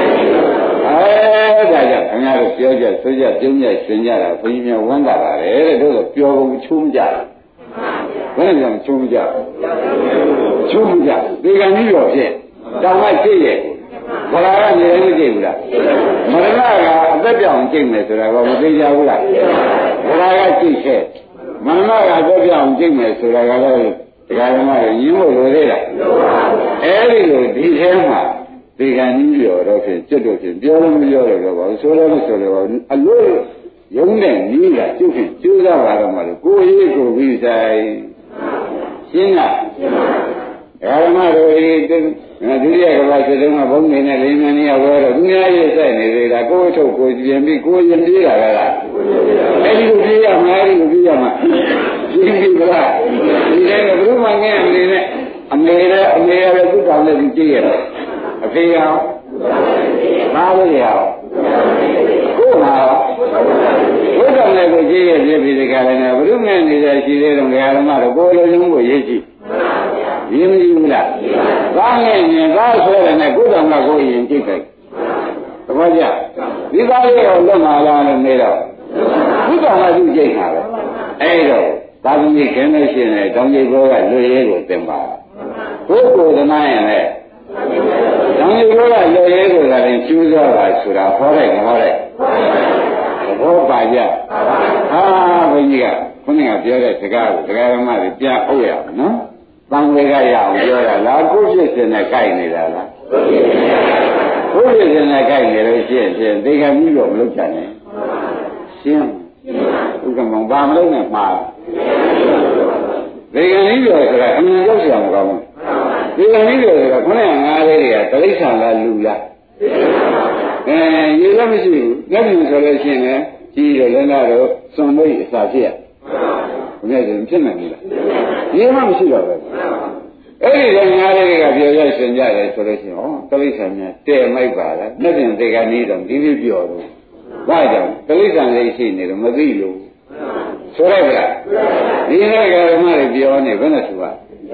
အဲဒါကြောင့်ခင်ဗျားတို့ပြောကြဆိုကြပြုံးကြရှင်ကြတာဘုန်းကြီးများဝမ်းသာပါတယ်တဲ့တို့တော့ပြောကုန်ချုံးကြတာဘယ်နဲ့ကြောင့်ချုံးကြချုံးကြသေခံကြီးပြောဖြစ်တောင်ကကြည့်ရဲ့ဘလာကနေလည်းကြည့်ဘူးလားမရဏကအသက်ပြောင်းကြည့်မယ်ဆိုတာကမသိကြဘူးလားဘလာကကြည့်ခဲ့မရဏကအသက်ပြောင်းကြည့်မယ်ဆိုတာကလည်းဒကာဓမ္မတွေညင်းဖို့လိုသေးလားအဲ့ဒီလိုဒီထဲမှာဒီကံကြီးပြောတော့ဖြင့်ကျွတ်တော့ဖြင့်ပြောလို့မပြောတော့ပါဘူးဆိုတော့ဆိုတော့အလို့ရုံးတဲ့နီးကကျွတ်ဖြင့်ကျိုးစားပါတော့မှလို့ကိုယ်ရေးကိုပြီးဆိုင်ရှင်းလားဒကာဓမ္မတို့ဒီဒုတိယကဘာစစ်တုံးကဘုံနေနဲ့လေးမြန်နေရောက်တော့သူများရေးဆိုင်နေသေးတာကိုယ်ထုတ်ကိုပြင်ပြီးကိုယ်ရင်ပြေးတာလားအဲ့ဒီလိုပြေးရမှာအဲ့ဒီလိုပြေးရမှာရှင်းပြီလားဒီထဲကဘုရားငယ်အနေနဲ့အမေရဲ့အမေရဲ့သူ့တောင်နဲ့ကြည့်ရတော့အဖေရောမားလို့ရအောင်ကိုယ်မှာဘုရားနဲ့ကိုကြည့်ရပြည့်ပြီးဒီကလည်းနဲ့ဘုရားငယ်နေတဲ့ရှိသေးတော့ငယ်ရမတော့ကိုယ်လိုချင်ကိုရေးကြည့်ရင်းမကြည့်ဘူးလားသားငယ်ရင်သားဆွဲတယ်နဲ့ကိုယ်တော်ကကိုယ်ရင်ကြည့်တယ်သဘောကျဒီသားလေးကိုလွတ်မှာလားလို့နေတော့ဘုရားကသူ့ကြိတ်တာပဲအဲ့တော့သာသမီခင်လို့ရှိရင်တောင်ကြီးဘောကလွတ်ရဲကိုသင်ပါဘုကိုယ်သနာရင်လည်းတောင်ကြီးဘောကလွတ်ရဲကိုလည်းကျူးစောတာဆိုတာဟောလိုက်မဟောလိုက်ဘောပါကြဟာဘုန်းကြီးကခုနကပြောတဲ့စကားကိုဒကာရမတွေပြန်အုပ်ရအောင်နော်တန်ဝေကရအောင်ပြောတာလားကိုဖြစ်စင်နဲ့ကြိုက်နေတာလားကိုဖြစ်ဖြစ်နေတာကြိုက်နေလို့ရှိရင်သေကံကြီးတော့မလုပ်ကြနဲ့ရှင်းဥက္ကမောဘာမလုပ်နဲ့မှားသေကံကြီးတော့ဆိုတာအမှန်ရောက်เสียမကောင်းဘူးသေကံကြီးတော့ဆိုတာခုနကငါးလေးတွေကတိရစ္ဆာန်လားလူလားအဲရေလည်းမရှိဘူးလက်ပြင်ဆိုလို့ရှိရင်လည်းကြီးတော့လည်းတော့စွန်လို့အစာဖြစ်ရဘယ်နဲ့ဆိုဖြစ်နိုင်ဘူးလားရေမှမရှိတော့ဘူးအဲ့ဒီကငါးလေးတွေကပြောရရှင်ကြတယ်ဆိုလို့ရှိရင်ဟောတိရစ္ဆာန်များတဲ့မိုက်ပါလားလက်ပြင်သေကံကြီးတော့ဒီလိုပြောတော့ဘာကြောင့်တိရစ္ဆာန်လေးရှိနေတော့မသိလို့ဆိုရိုက်လားဒီနေ့ကဓမ္မတွေပြောနေဘယ်နဲ့ဆိုပါ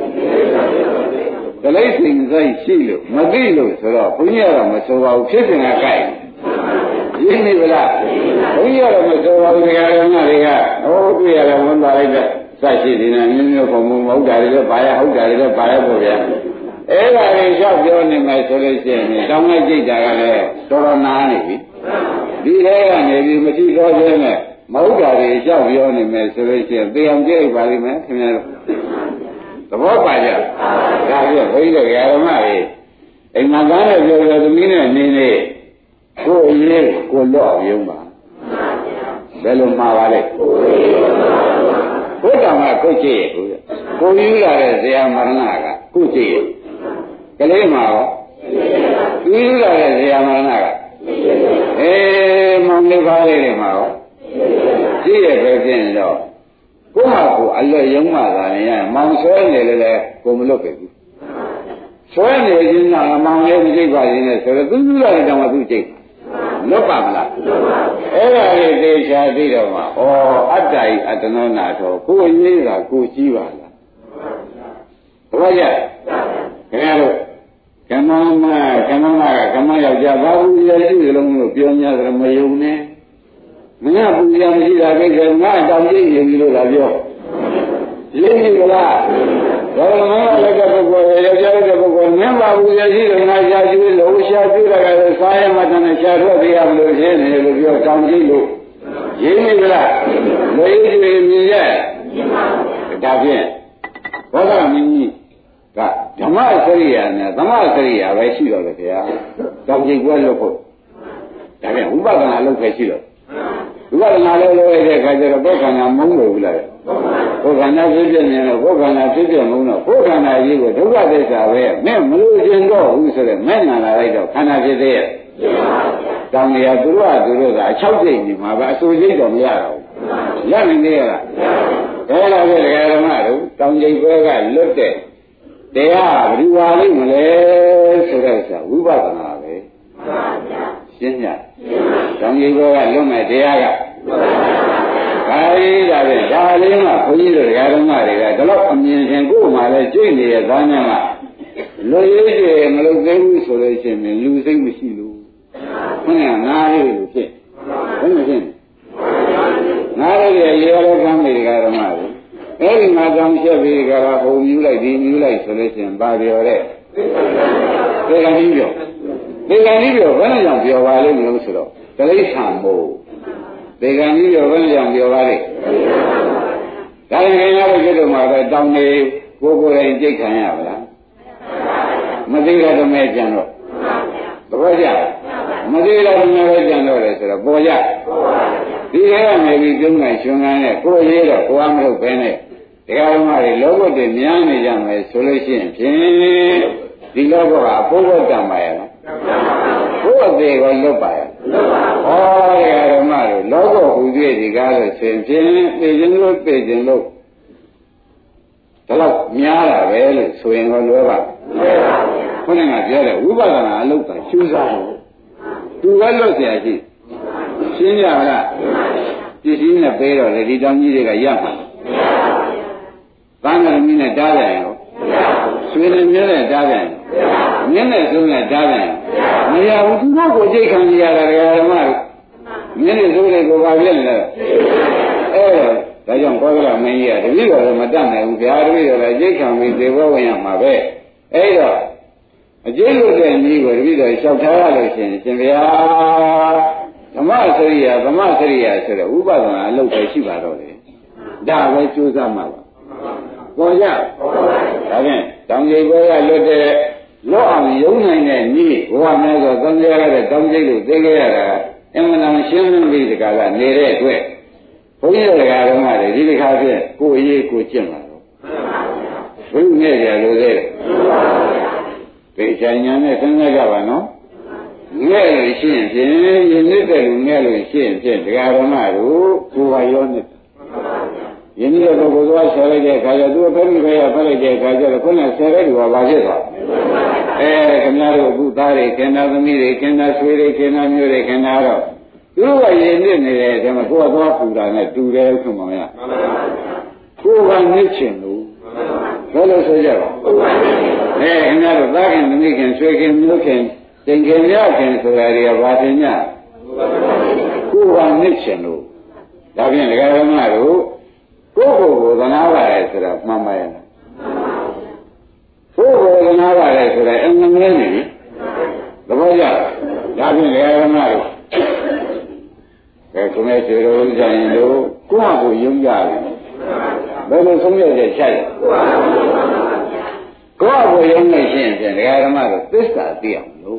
တလိမ့်စိန်စိတ်ရှိလို့မသိလို့ဆိုတော့ဘုန်းကြီးကတော့မဆိုပါဘူးဖြစ်စဉ်ကကြိုက်ရင်းနေဗလားဘုန်းကြီးကတော့မဆိုပါဘူးဓမ္မတွေကဟောတွေ့ရတယ်ဝန်သွားလိုက်တဲ့စရှိနေတယ်မျိုးမျိုးပုံပုံဟုတ်တာတွေလည်းပါရဟုတ်တာတွေလည်းပါရပေါ့ဗျာအဲ့ဒါတွေလျှောက်ပြောနေမယ်ဆိုလို့ရှိရင်တောင်းလိုက်ကြိတ်တာကလည်းတော်တော်နာနေပြီဒီထဲကနေပြီးမကြည့်တော့ခြင်းနဲ့မဟုတ်တာတွေလျှောက်ပြောနေမယ်ဆိုလို့ရှိရင်သေအောင်ကြိတ်ပါလိမ့်မယ်ခင်ဗျားတို့သဘောပါကြဒါပြဘိဓိဓမ္မတွေအိမ်မှာကားနဲ့ပြောပြောသမီးနဲ့နေနေကိုယ်ရေးကိုလော့ရုံပါဘယ်လိုမှာပါလဲဘုရားမှာကိုကြည့်ရကိုကိုယူလာတဲ့ဇေယမရဏကကိုကြည့်ရကလေးမှာရောယူလာတဲ့ဇေယမရဏကအေးမောင်လေးပါးလေးတွေမှာရောကြည့်ရပဲဖြစ်ရင်တော့ကိုယ့်ဟာကိုယ်အလွတ်ရုံမှသာနေရမောင်ဆွဲနေလေလေကိုမလွတ်ပဲဘူးဆွဲနေခြင်းကမောင်လေးမကြိတ်ပါရင်လည်းဆိုတော့သူယူလာတဲ့တောင်မှသူကြိတ်လွတ်ပါမလားအဲ့ဒါလေးသေချာသိတော့မှဩအတ္တဤအတ္တနောနာထောကိုယ်ရေးတာကိုယ်ကြီးပါလားဘုရားခင်ဗျားတို့ကမ္မမကမ္မမကကမ္မယောက်ျားဘာဘူးရရှိလုံးလို့ပြောများတယ်မယုံနဲ့မင်းကပူဇော်မရှိတာကိစ္စငါတောင်းကြည့်ရင်လို့လာပြောရင်းနေကြလားဒါကမှလည်းကပုဂ္ဂိုလ်ရဲ့ယောက်ျားတဲ့ပုဂ္ဂိုလ်မင်းပါဘူးရရှိတယ်ငါရှားကြည့်လို့ရှားကြည့်တာကလည်းစားရမှတန်းရှားထွက်ပြရမလို့ရှင်းနေလို့ပြောတောင်းကြည့်လို့ရင်းနေကြလားမရင်းကြည့်မြင်ရဲ့ဒါဖြင့်ဘောဓမင်းကြီးကဓမ္မစရိယာနဲ့သမစရိယာပဲရှိတော့တယ်ခင်ဗျာတောင်းကြည့်ပွဲလို့ဖို့ဒါပြန်ဥပဒနာလုပ်ခဲ့ရှိတော့ဥပဒနာလေးလုပ်ရတဲ့အခါကျတော့ဘုခန္ဓာမုန်းလို့ဘူးလားဘုခန္ဓာဖြစ်ဖြစ်နေတော့ဘုခန္ဓာဖြစ်ဖြစ်မုန်းတော့ဘုခန္ဓာကြီးကိုဒုက္ခသစ္စာပဲမင်းမလို့ခြင်းတော့ဘူးဆိုတော့မဲ့နာလာလိုက်တော့ခန္ဓာဖြစ်သေးရဲ့တောင်းရသူတို့ကသူတို့ကအချောက်ကျိတ်နေမှာပဲအစိုးကျိတ်တော့မရတော့ဘူးရနိုင်သေးရလားဒါလည်းပဲဒကာဓမ္မတို့တောင်းကျိတ်ဘဲကလွတ်တဲ့တရားဘယ်ဝါလိမ့်မလဲဆိုတဲ့ဥစ္စာဝိပဿနာပဲရှင်းညတောင်းကျိတ်ဘဲကလွတ်မဲ့တရားကဒါလေးဒါပဲဒါလေးမှဘုန်းကြီးတို့ဓမ္မတွေကဒီလောက်အမြင်ရှင်ကိုယ်မှလည်းကြိတ်နေတဲ့သားများကလူရေးကြမလုပ်သေးဘူးဆိုလို့ရှိရင်လူစိတ်မရှိလို့ခဏငါးလေးလိုဖြစ်ဘယ်လိုဖြစ်ငါးလေးရေရောလည်းကမ်းနေကြဓမ္မတွေအဲ့ဒီငါကြောင့်ချက်ပြီးကြတာဘုံမြူလိုက်ဒီမြူလိုက်ဆိုလို့ရှိရင်ပါပြောတဲ့သေကံကြီးပြောသေကံကြီးပြောဘယ်နဲ့ကြောင့်ပြောပါလိမ့်မလို့ဆိုတော့တိရစ္ဆာန်မို့သေကံကြီးပြောဘယ်နဲ့ကြောင့်ပြောပါလိမ့်ဒါရင်ခင်ဗျားတို့ကျတော့မှပဲတောင်းနေကိုယ်ကိုယ်တိုင်ကြိတ်ခံရပါလားမသိတော့တမဲကြံတော့သဘောကျမသိတော့တမဲပဲကြံတော့တယ်ဆိုတော့ပေါ်ကြဒီထဲကနေပြီးကျုံးနိုင်ရှင်ကန်းနဲ့ကိုယ်ရေးတော့ကိုယ်အမလုပ်ပဲနဲ့တရားဓမ္မတွေလောဘတွေများနေကြမယ်ဆိုလို့ရှိရင်ဖြင့်ဒီလောဘကအဖို့ဘတံပါရလားဘုရားသေးကလွတ်ပါရဲ့ဟောတရားဓမ္မတွေလောဘဟူ၍ဒီကားလို့ဆိုရင်ဖြင့်သိခြင်းလို့သိခြင်းလို့ဒါတော့များတာပဲလို့ဆိုရင်တော့လွယ်ပါခုနကပြောတဲ့ဝိပဿနာအလုပ်ကရှုစားတယ်သူကလွတ်เสียရှိရှင်းကြလားပစ္စည်းနဲ့ပေးတော့လေဒီတောင်ကြီးတွေကရမှာဘာမှမင်းနဲ့တားကြရင်ရောဆွေနဲ့မြင်းနဲ့တားကြရင်မြင်းနဲ့ဆုံးနဲ့တားကြရင်မရဘူးသူတို့ကိုကြိတ်ခံကြရတာဓမ္မမြင်းနဲ့ဆုံးတွေကိုဘာဖြစ်လဲအဲဒါကြောင့်ဘောဂရမင်းကြီးကတပည့်တော်လည်းမတတ်နိုင်ဘူးဗျာတပည့်တော်လည်းကြိတ်ခံပြီးသေဘောဝင်ရမှာပဲအဲဒါအကျိုးလို့တဲ့နည်းကိုတပည့်တော်လျှောက်ထားရလို့ရှိရင်ရှင်ဗျာဓမ္မစရိယာဓမ္မစရိယာဆိုတဲ့ဥပဒနာအလုပ်ပဲရှိပါတော့တယ်ဒါပဲကြိုးစားမှာပါပေါ်ကြဒါဖြင့်တောင်ကြီးဘဲကလွတ်တဲ့လောအောင်ယုံနိုင်တဲ့နည်းဘဝများစွာသံဃာရတဲ့တောင်းကျိတ်လို့သိခဲ့ရတာအမှန်တန်ရှင်းလင်းပြီးဒီကလာနေတဲ့အတွက်ဘုန်းကြီးတွေကဓမ္မတွေဒီတစ်ခါဖြင့်ကိုယ်အရေးကိုကျင့်လာတော့ဘုန်းကြီးနဲ့ကြလို့သေးတယ်ပေချာညာနဲ့သံဃာကြပါနော်ငဲ့လို့ရှိရင်ဖြင့်ယဉ်နေတဲ့လူငဲ့လို့ရှိရင်ဖြင့်ဒကာဓမ္မတို့ကိုယ်ပါရောနေယဉ်နေတဲ့ပုဂ္ဂိုလ်သွားဆယ်လိုက်တဲ့အခါကျသူ့ဘက်ကြီးကဖက်လိုက်တဲ့အခါကျတော့ခုနဆယ်တဲ့လူကဘာဖြစ်သွားအဲခင်ဗျားတို့အခုသားတွေခင်ဗျားသမီးတွေခင်ဗျားဆွေတွေခင်ဗျားမျိုးတွေခင်ဗျားတော့သူတို့ကယဉ်နေနေတယ်ဒါမှကိုယ်ကသွားပူတာနဲ့တူတယ်ဆိုမှမရကိုယ်ကနှိမ့်ချင်လို့ဘယ်လိုဆိုကြပါအဲခင်ဗျားတို့သားခင်သမီးခင်ဆွေခင်မျိုးခင်သင်္ကေရခင်ဆိုတာတွေကဘာတင်ညကိုယ်ကနှိမ့်ချင်လို့ဒါဖြင့်ဒကာဓမ္မတို့ကိုယ်ကိုယ်ကိုသနာပါတယ်ဆိုတာမှန်ပါရဲ့ကိုယ်ကိုယ်သနာပါတယ်ဆိုတာအမှန်ပဲနေသဘောကျဒါဖြင့်ဒကာဓမ္မတို့အဲခုမဲ့စေတော်ဥစ္စာရင်တို့ကိုယ့်ဟာကိုယ်ယုံကြတယ်ဘယ်လိုဆုံးဖြတ်ချက်ရှိုက်ကိုယ့်ဟာကိုယ်ယုံနေရှင်းဖြင့်ဒကာဓမ္မတို့သစ္စာသိအောင်လို့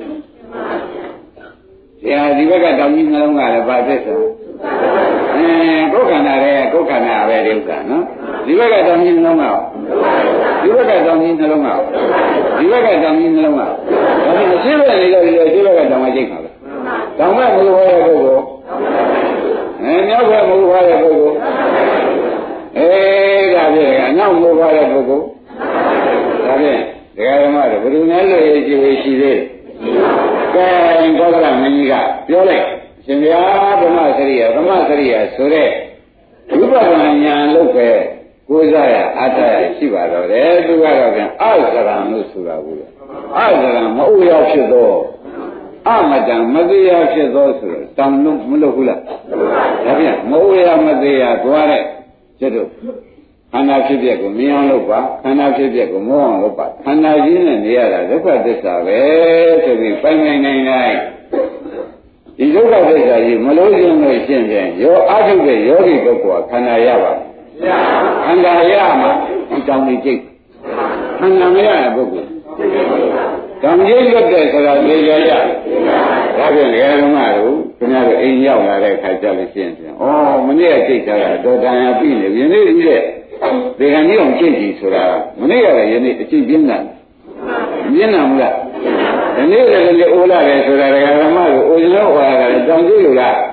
ဒီဟာဒီဘက်ကတောင်းကြီးနှလုံးကလည်းဘာသစ္စာအဲကိုယ်ခန္ဓာရဲ့ကိုယ်ခန္ဓာပဲဒီဥစ္စာနော်ဒီဘက်ကတောင်းကြီးနှလုံးကဒီဘက်ကတောင်းကြီးနှလုံးကဒီဘက်ကတောင်းကြီးနှလုံးကဒါဖြင့်အရှိဘက်နေလို့ဒီအရှိဘက်ကတောင်းမကြိတ်ပါပဲတောင်းမဲ့မလို့ဟောတဲ့ပုဂ္ဂိုလ်အဲမြောက်ဘက်မလို့ဟောတဲ့ပုဂ္ဂိုလ်အဲဒါဖြင့်အနောက်မလို့ဟောတဲ့ပုဂ္ဂိုလ်ဒါဖြင့်ဒကာဓမ္မတို့ဘယ်သူများလို့ရည်ကြည်ရှိသေးကဲကောသလမင်းကြီးကပြောလိုက်ရှင်ဗျာဓမ္မစရိယဓမ္မစရိယဆိုတဲ့ဝိပဿနာဉာဏ်လို့ပဲကိုးစားရအတ္တရရှိပါတော့တယ်သူကတော့ပြန်အဇရံလို့ဆိုတာဘူးအဇရံမဥရဖြစ်သောအမတံမသိရဖြစ်သောဆိုတော့တောင်းလို့မလို့ဘူးလားဒါပြန်မဥရမသိရသွားတဲ့ကျွတ်တို့ခန္ဓာဖြစ်ပြက်ကိုမြင်အောင်လုပ်ပါခန္ဓာဖြစ်ပြက်ကိုမောအောင်လုပ်ပါခန္ဓာကြီးနဲ့နေရတာဒုက္ခသစ္စာပဲဆိုပြီးပိုင်နိုင်နိုင်နိုင်ဒီဒုက္ခသစ္စာကြီးမလို့ခြင်းလို့ရှင်းပြန်ရောအထုတ်တဲ့ယောဂီပုဂ္ဂိုလ်ကခန္ဓာရပါခန္ဓာရမှာတောင်းနေကြိတ်ခန္ဓာမရတဲ့ပုဂ္ဂိုလ်တောင်းကြိတ်လွတ်တဲ့ဆိုတာလေရရဒါဖြင့်လေဓမ္မတို့ခင်ဗျားတို့အိမ်ရောက်လာတဲ့အခါကျလို့ရှင်းပြန်ဩမနေ့ကကြိတ်တာကတော့တန်ရပြီနေယနေ့ဒီတဲ့ဒီကနေ့အောင်ကြိတ်ကြည့်ဆိုတာမနေ့ကလည်းယနေ့အကြည့်ပြင်းတာပြင်းတာမလားဒီနေ့လည်းလေအိုးလာတယ်ဆိုတာဓမ္မတို့အိုးလို့ဟောတာလည်းတောင်းကြည့်လို့လား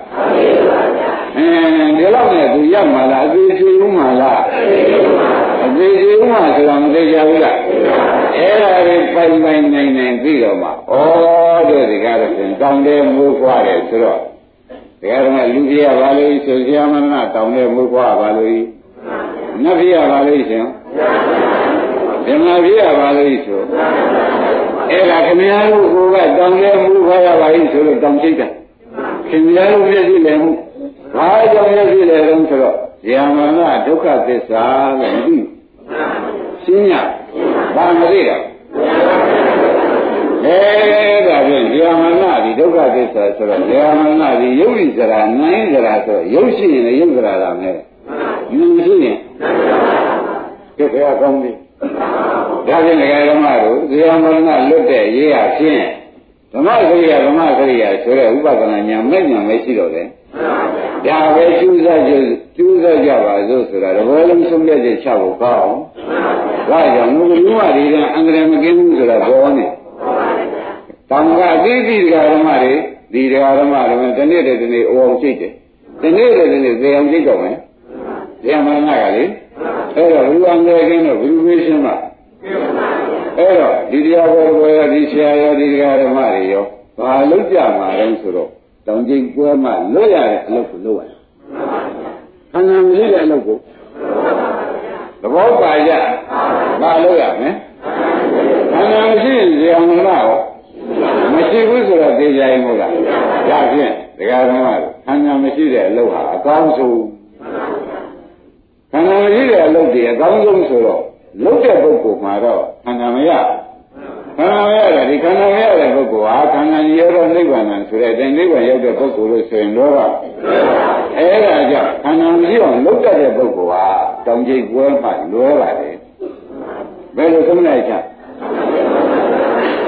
အဲဒီလောက်နဲ့သူရမှာလားအသေးသေးဦးမှာလားအသေးသေးဦးမှာဆိုတာမသိကြဘူးလားအဲ့ဒါတွေပိုင်ပိုင်နိုင်နိုင်ပြီးတော့မှဩတို့ဒီကားတော့တောင်းတယ်မိုးခွာတယ်ဆိုတော့ဒီကားတော့လူကြီးကဘာလို့ဆိုဆရာမနာတောင်းတယ်မိုးခွာဘာလို့နတ်ကြီးကဘာလို့ရှင်ဓမ္မကြီးကဘာလို့ဆိုအဲ့ဒါခင်ဗျားတို့ကတောင်းတယ်မိုးခွာရပါလိမ့်ဆိုလို့တောင်းချိတ်တာခင်ဗျားတို့ပြည့်စုံတယ်မှုဘာကြောင့်လဲပြည့်တယ်တော့ဆိုတော့ဇာမနာဒုက္ခသစ္စာလို့မသိဘူးရှင်းရဘာမသိတာအဲဒါဖြင့်ဇာမနာဒီဒုက္ခသစ္စာဆိုတော့ဇာမနာဒီယုတ်ဤစရာနိုင်စရာဆိုရုပ်ရှိရင်လည်းယုတ်စရာလာမယ်ယူရှိရင်ကဲဘယ်ကောင်းပြီဒါဖြင့်ဒကာဓမ္မတို့ဇာမနာလွတ်တဲ့ရေးရဖြင့်ဓမ္မစရိယဓမ္မစရိယဆိုတဲ့ဥပဒနာညာမဲ့ညာမရှိတော့တယ်ဒါပဲကျူးစားကြကျူးစားကြပါစို့ဆိုတာတဘောလုံးဆုံးဖြတ်ချက်ချဖို့ကောင်းဒါကြောင့်ဘုရားဒီကအန္တရာယ်မကင်းဘူးဆိုတာဘောနေတောင်ကအသိသိဒကာဓမ္မတွေဒီဒကာဓမ္မတွေတနေ့တည်းတနေ့အိုအောင်ကြည့်တယ်တနေ့တည်းတနေ့သေအောင်ကြည့်တော့မယ်ဇာမနာကလေအဲ့တော့ဘုရားအန္တရာယ်ကင်းတော့ဘုရားရှင်းမှာအဲ့တော့ဒီတရားဘောဘောဒီဆရာရောဒီဒကာဓမ္မတွေရောဘာလုပ်ကြမှာလဲဆိုတော့တောင်ကျိတ်ပွဲမှာလွတ်ရတဲ့အလုပ်ကိုလုပ်ရတယ်ခန္ဓာမရှိတဲ့အလုပ်ကိုသဘောပါကြဘာလုပ်ရမလဲခန္ဓာမရှိရင်ဇာမနာရောမရှိဘူးဆိုတော့သိကြရင်မဟုတ်လားဒါဖြင့်ဒကာဓမ္မတို့ခန္ဓာမရှိတဲ့အလုပ်ဟာအကောင်းဆုံးခန္ဓာမရှိတဲ့အလုပ်တွေအကောင်းဆုံးဆိုတော့လုပ်တဲ့ပုဂ္ဂိုလ်မှာတော့ခန္ဓာမရခန္ဓာမရတဲ့ဒီခန္ဓာမရတဲ့ပုဂ္ဂိုလ်ဟာခန္ဓာကြီးရောနိဗ္ဗာန်ဆိုတဲ့တဲ့နိဗ္ဗာန်ရောက်တဲ့ပုဂ္ဂိုလ်လို့ဆိုရင်တော့အဲ့ဒါကြောင့်ခန္ဓာမရှိအောင်လုပ်တတ်တဲ့ပုဂ္ဂိုလ်ဟာတောင်ကျိတ်ပွဲမှလွဲပါတယ်ဘယ်လိုသုံးလိုက်ချ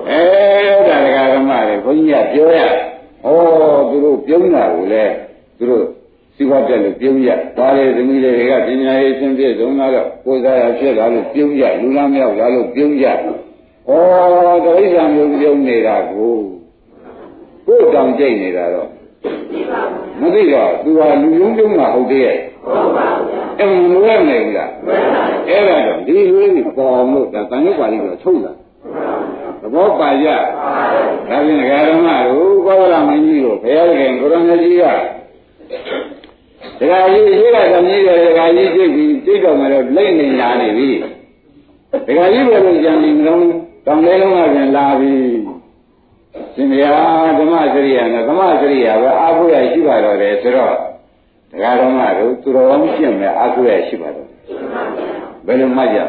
အဲဒါတရားဓမ္မတွေဘုန်းကြီးကပြောရဩသူတို့ပြုံးတာကိုလေသူတို့စီဝတ်တက်လို့ပြုံးရဒါလေသမီးတွေကပညာရေးရှင်းပြဆုံးလာတော့ကိုယ်စားရဖြစ်လာလို့ပြုံးရလူလားမြောက်လာလို့ပြုံးရဩတရိစ္ဆာန်မျိုးပြုံးနေတာကိုကိုယ်တောင်ကြိတ်နေတာတော့မသိတော့သူကလူယုံပြုံးတာဟုတ်တည်းရဲ့အဲ့မလို့ရနေဘူးလားအဲ့ဒါတော့ဒီလိုကြီးပေါ်လို့ဒါတန်ရုပ်ပါဠိတော့ထုတ်လာသဘောပါကြဒါဖြင့်ဒကာဓမ္မတို့ကောသလမင်းကြီးတို့ဘုရားခင်ကိုရမကြီးကဒကာကြီးရှိကသမီးတွေဒကာကြီးကြိတ်ပြီးကြိတ်တော့မှတော့လိမ့်နေလာနေပြီဒကာကြီးဘယ်လိုကြံပြီးမလို့တောင်လေးလုံးကပြန်လာပြီရှင်ဗျာဓမ္မစရိယာနဲ့ဓမ္မစရိယာပဲအားကိုးရရှိပါတော့တယ်ဆိုတော့ဒကာဓမ္မတို့သူတော်ကောင်းရှင်းမယ်အားကိုးရရှိပါတော့ဘယ်လိုမှကြ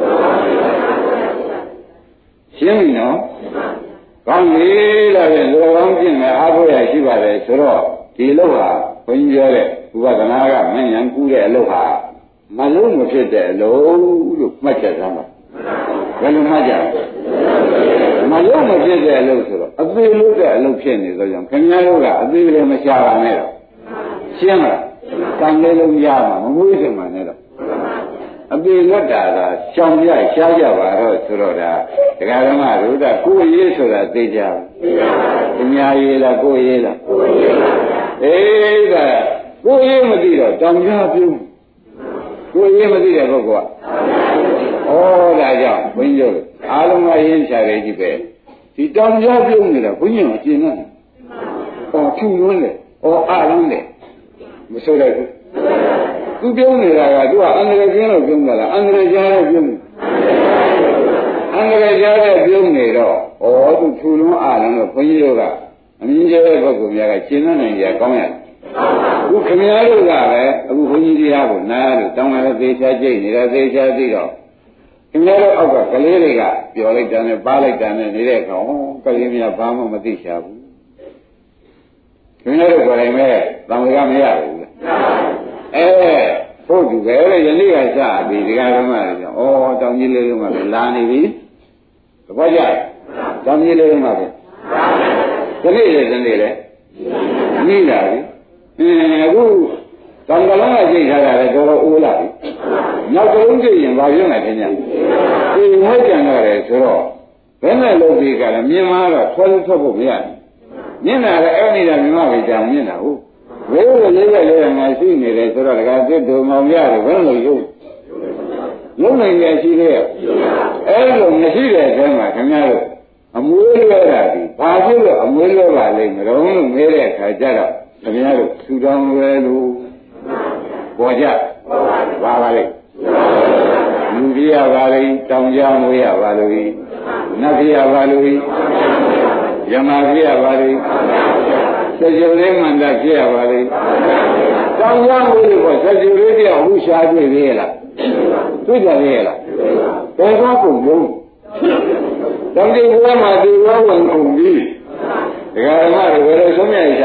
ရှင်းပြီနော်ကောင်းပြီလားဖြင့်သူတော်ကောင်းရှင်းမယ်အားကိုးရရှိပါတယ်ဆိုတော့ဒီလောက်ဟာဘုန်းကြီးပြောတဲ့ဥပဒနာကမဉ္ဇဉ်ကူးတဲ့အလုပ်ဟာမလုံးမဖြစ်တဲ့အလုပ်လို့မှတ်ချက်သမ်းပါဘယ်လိုမှတ်ကြမလုံးမဖြစ်တဲ့အလုပ်ဆိုတော့အသေးလို့တဲ့အလုပ်ဖြစ်နေသောကြောင့်ခင်ဗျားတို့ကအသေးလေးမရှာပါနဲ့တော့ရှင်းမလားတန်လေးလုံးရမှာမမွေးခင်မှာနဲ့တော့အသေးလွတ်တာကရှောင်ပြရှားကြပါတော့ဆိုတော့ဒါဒကာဓမ္မတို့ကကိုယ်ရေးဆိုတာသိကြပါဘူးပညာရေးလားကိုယ်ရေးလားကိုယ်ရေးပါအေးဒါကိုယ်ရေးမသိတော့တောင်ကြားပြုံးကိုယ်ရေးမသိတဲ့ပုဂ္ဂိုလ်ကဩဒါကြောင့်ဘုန်းကြီးတို့အားလုံးကရင်းချတယ်ကြီးပဲဒီတောင်ကြားပြုံးနေတာဘုန်းကြီးကရှင်းတယ်ဟောထူလွန်းတယ်ဩအားလုံးတယ်မဆိုလိုက်ဘူးသူပြုံးနေတာကသူကအန္တရာယ်ကျင်းလို့ပြုံးတာလားအန္တရာယ်ကြားလို့ပြုံးအန္တရာယ်ကြားလို့ပြုံးနေတော့ဩသူထူလွန်းအားလုံးတော့ဘုန်းကြီးတို့ကအမြင်ကျတဲ့ပုဂ္ဂိုလ်များကရှင်းနိုင်ကြကောင်းရတယ်အခုခင်ဗျားတို့ကလည်းအခုဘုန်းကြီးတရားကိုနားလို့တောင်းလာသေးချာကြိတ်နေတာသေးချာသိတော့ခင်ဗျားတို့အောက်ကကလေးတွေကပျော်လိုက်တာနဲ့ပါလိုက်တာနဲ့နေတဲ့ကောင်ကလေးများဘာမှမသိချဘူးခင်ဗျားတို့ကိုယ်တိုင်ပဲတံဝေကမရဘူးလေအဲဖို့သူပဲလေယနေ့ကစပြီးဒီကဓမ္မတွေကြောင့်ဩတောင်ကြီးလေးလုံးကပဲလာနေပြီသဘောကျတောင်ကြီးလေးလုံးကပဲဒီနေ့လေဒီနေ့လေမိလာပြီအခုတောင်ကလုံးကကြိတ်ထားတာလေတော်တော်အိုးလာပြီနောက်ကလုံးကြည့်ရင်ဘာပြောမှခင်ဗျဒီဝဲကြံရတယ်ဆိုတော့ဘယ်နဲ့လုပ်ပြီးကြလဲမြင်မှာတော့ထွက်လို့ထွက်ဖို့မရဘူးမြင်တာလည်းအဲ့နေတာမြင်မှပဲကြာမြင်တာဟုတ်ဝဲလို့လေးရက်လေးရက်မှရှိနေတယ်ဆိုတော့တခါသစ်တော်မောင်ရတယ်ဘယ်လိုရုပ်လုံးနိုင်ရရှိသေးရဲ့အဲ့လိုမရှိတဲ့အချိန်မှာခင်ဗျားတို့အမွေးလွဲတာဒီဘာဖြစ်လို့အမွေးလွဲပါလိမ့်မလို့လို့မဲတဲ့အခါကျတော့ခင်ဗျားတို့ထူထောင်လွဲလို့ပေါ်ကြပါပါလိမ့်လူပြရပါလိမ့်တောင်ကြမွေးရပါလို့နတ်ပြရပါလို့ယမပြရပါလိမ့်စကြဝဠာမန္တပြရပါလိမ့်တောင်ကြမွေးလို့စကြဝဠာပြဟူရှားတွေ့သေးလားတွေ့ကြသေးလားဘယ်တော့ကုန်လုံးတောင်ကြီးဘုရားမှာဒီဘဝဝင်ကုန်ပြီဒကာဓမ္မတွေဘယ်လိုဆုံးမြတ်ရ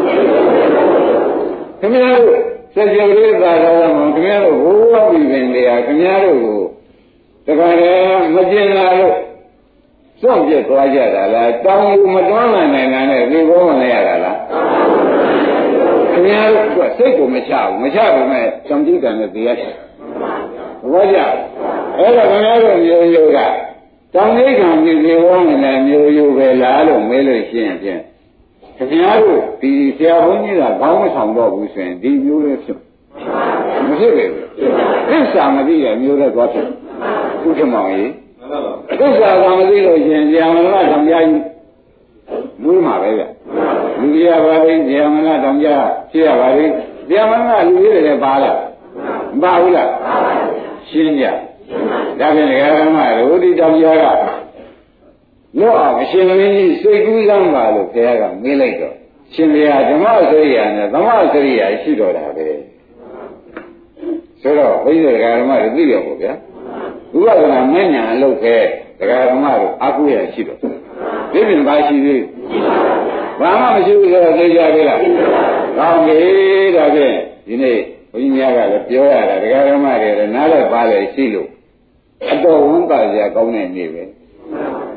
ခင်ဗျားတို့စကြဝဠာသာတော်မှာခင်ဗျားတို့ဘိုးဘွားပြည်ပင်တရားခင်ဗျားတို့ကိုတခါတည်းမကျင်လာလို့စွန့်ပြစ်သွားကြတာလားတောင်းလို့မတွန်းနိုင်နိုင်နဲ့ဒီဘောမလဲရတာလားခင်ဗျားတို့ကစိတ်ကိုမချဘူးမချပါနဲ့ကြောင်ကြည့်တယ်နဲ့တရားချသဘောကျအဲ့တော့ခင်ဗျားတို့မျိုးရိုးကတောင်ကြီးကံပြည်ဒီဘောနဲ့မျိုးရိုးပဲလားလို့မေးလို့ရှိရင်ဖြင့်ခင်ဗျားတို့ဒီဆရာဘုန်းကြီးကခေါင်းမဆောင်တော့ဘူးဆိုရင်ဒီမျိုးလေးဖြစ်မဖြစ်ပဲဘူးသစ္စာမသိတဲ့မျိုးလေးသွားဖြစ်ဥက္ကမောင်ကြီးသစ္စာကမသိလို့ရှင်ဇာမဏတောင်ကြားကြီးမွေးမှာပဲဗျလူကြီးရပါလိမ့်ဇာမဏတောင်ကြားဖြစ်ရပါလိမ့်ဇာမဏလူကြီးတွေလည်းပါလားမပါဘူးလားရှင်းကြဒါဖြင့်ဓမ္မတို့ဒီတောင်ကြားကလောအောင်အရှင်မင်းကြီးစိတ်ကူးစမ်းပါလို့ဘုရားကမေးလိုက်တော့ရှင်ဘုရားဓမ္မစရိယာနဲ့သမစရိယာရှိတော်တာပဲဆိုတော့ဘုရားဓမ္မတွေသိရပါဗျာဥပဒနာမဉ္ဇဏ်အလုပ်ပဲဓမ္မတို့အကုရရှိတော်ဒီပြင်ပါရှိသေးဘာမှမရှိဘူးဆိုတော့သိကြပြီလားကောင်းပြီဒါဖြင့်ဒီနေ့ဘုန်းကြီးများကလည်းပြောရတာဓမ္မတွေလည်းနားလည်းပါလေရှိလို့အတော်ဝန်တာကြကောင်းတဲ့နေ့ပဲ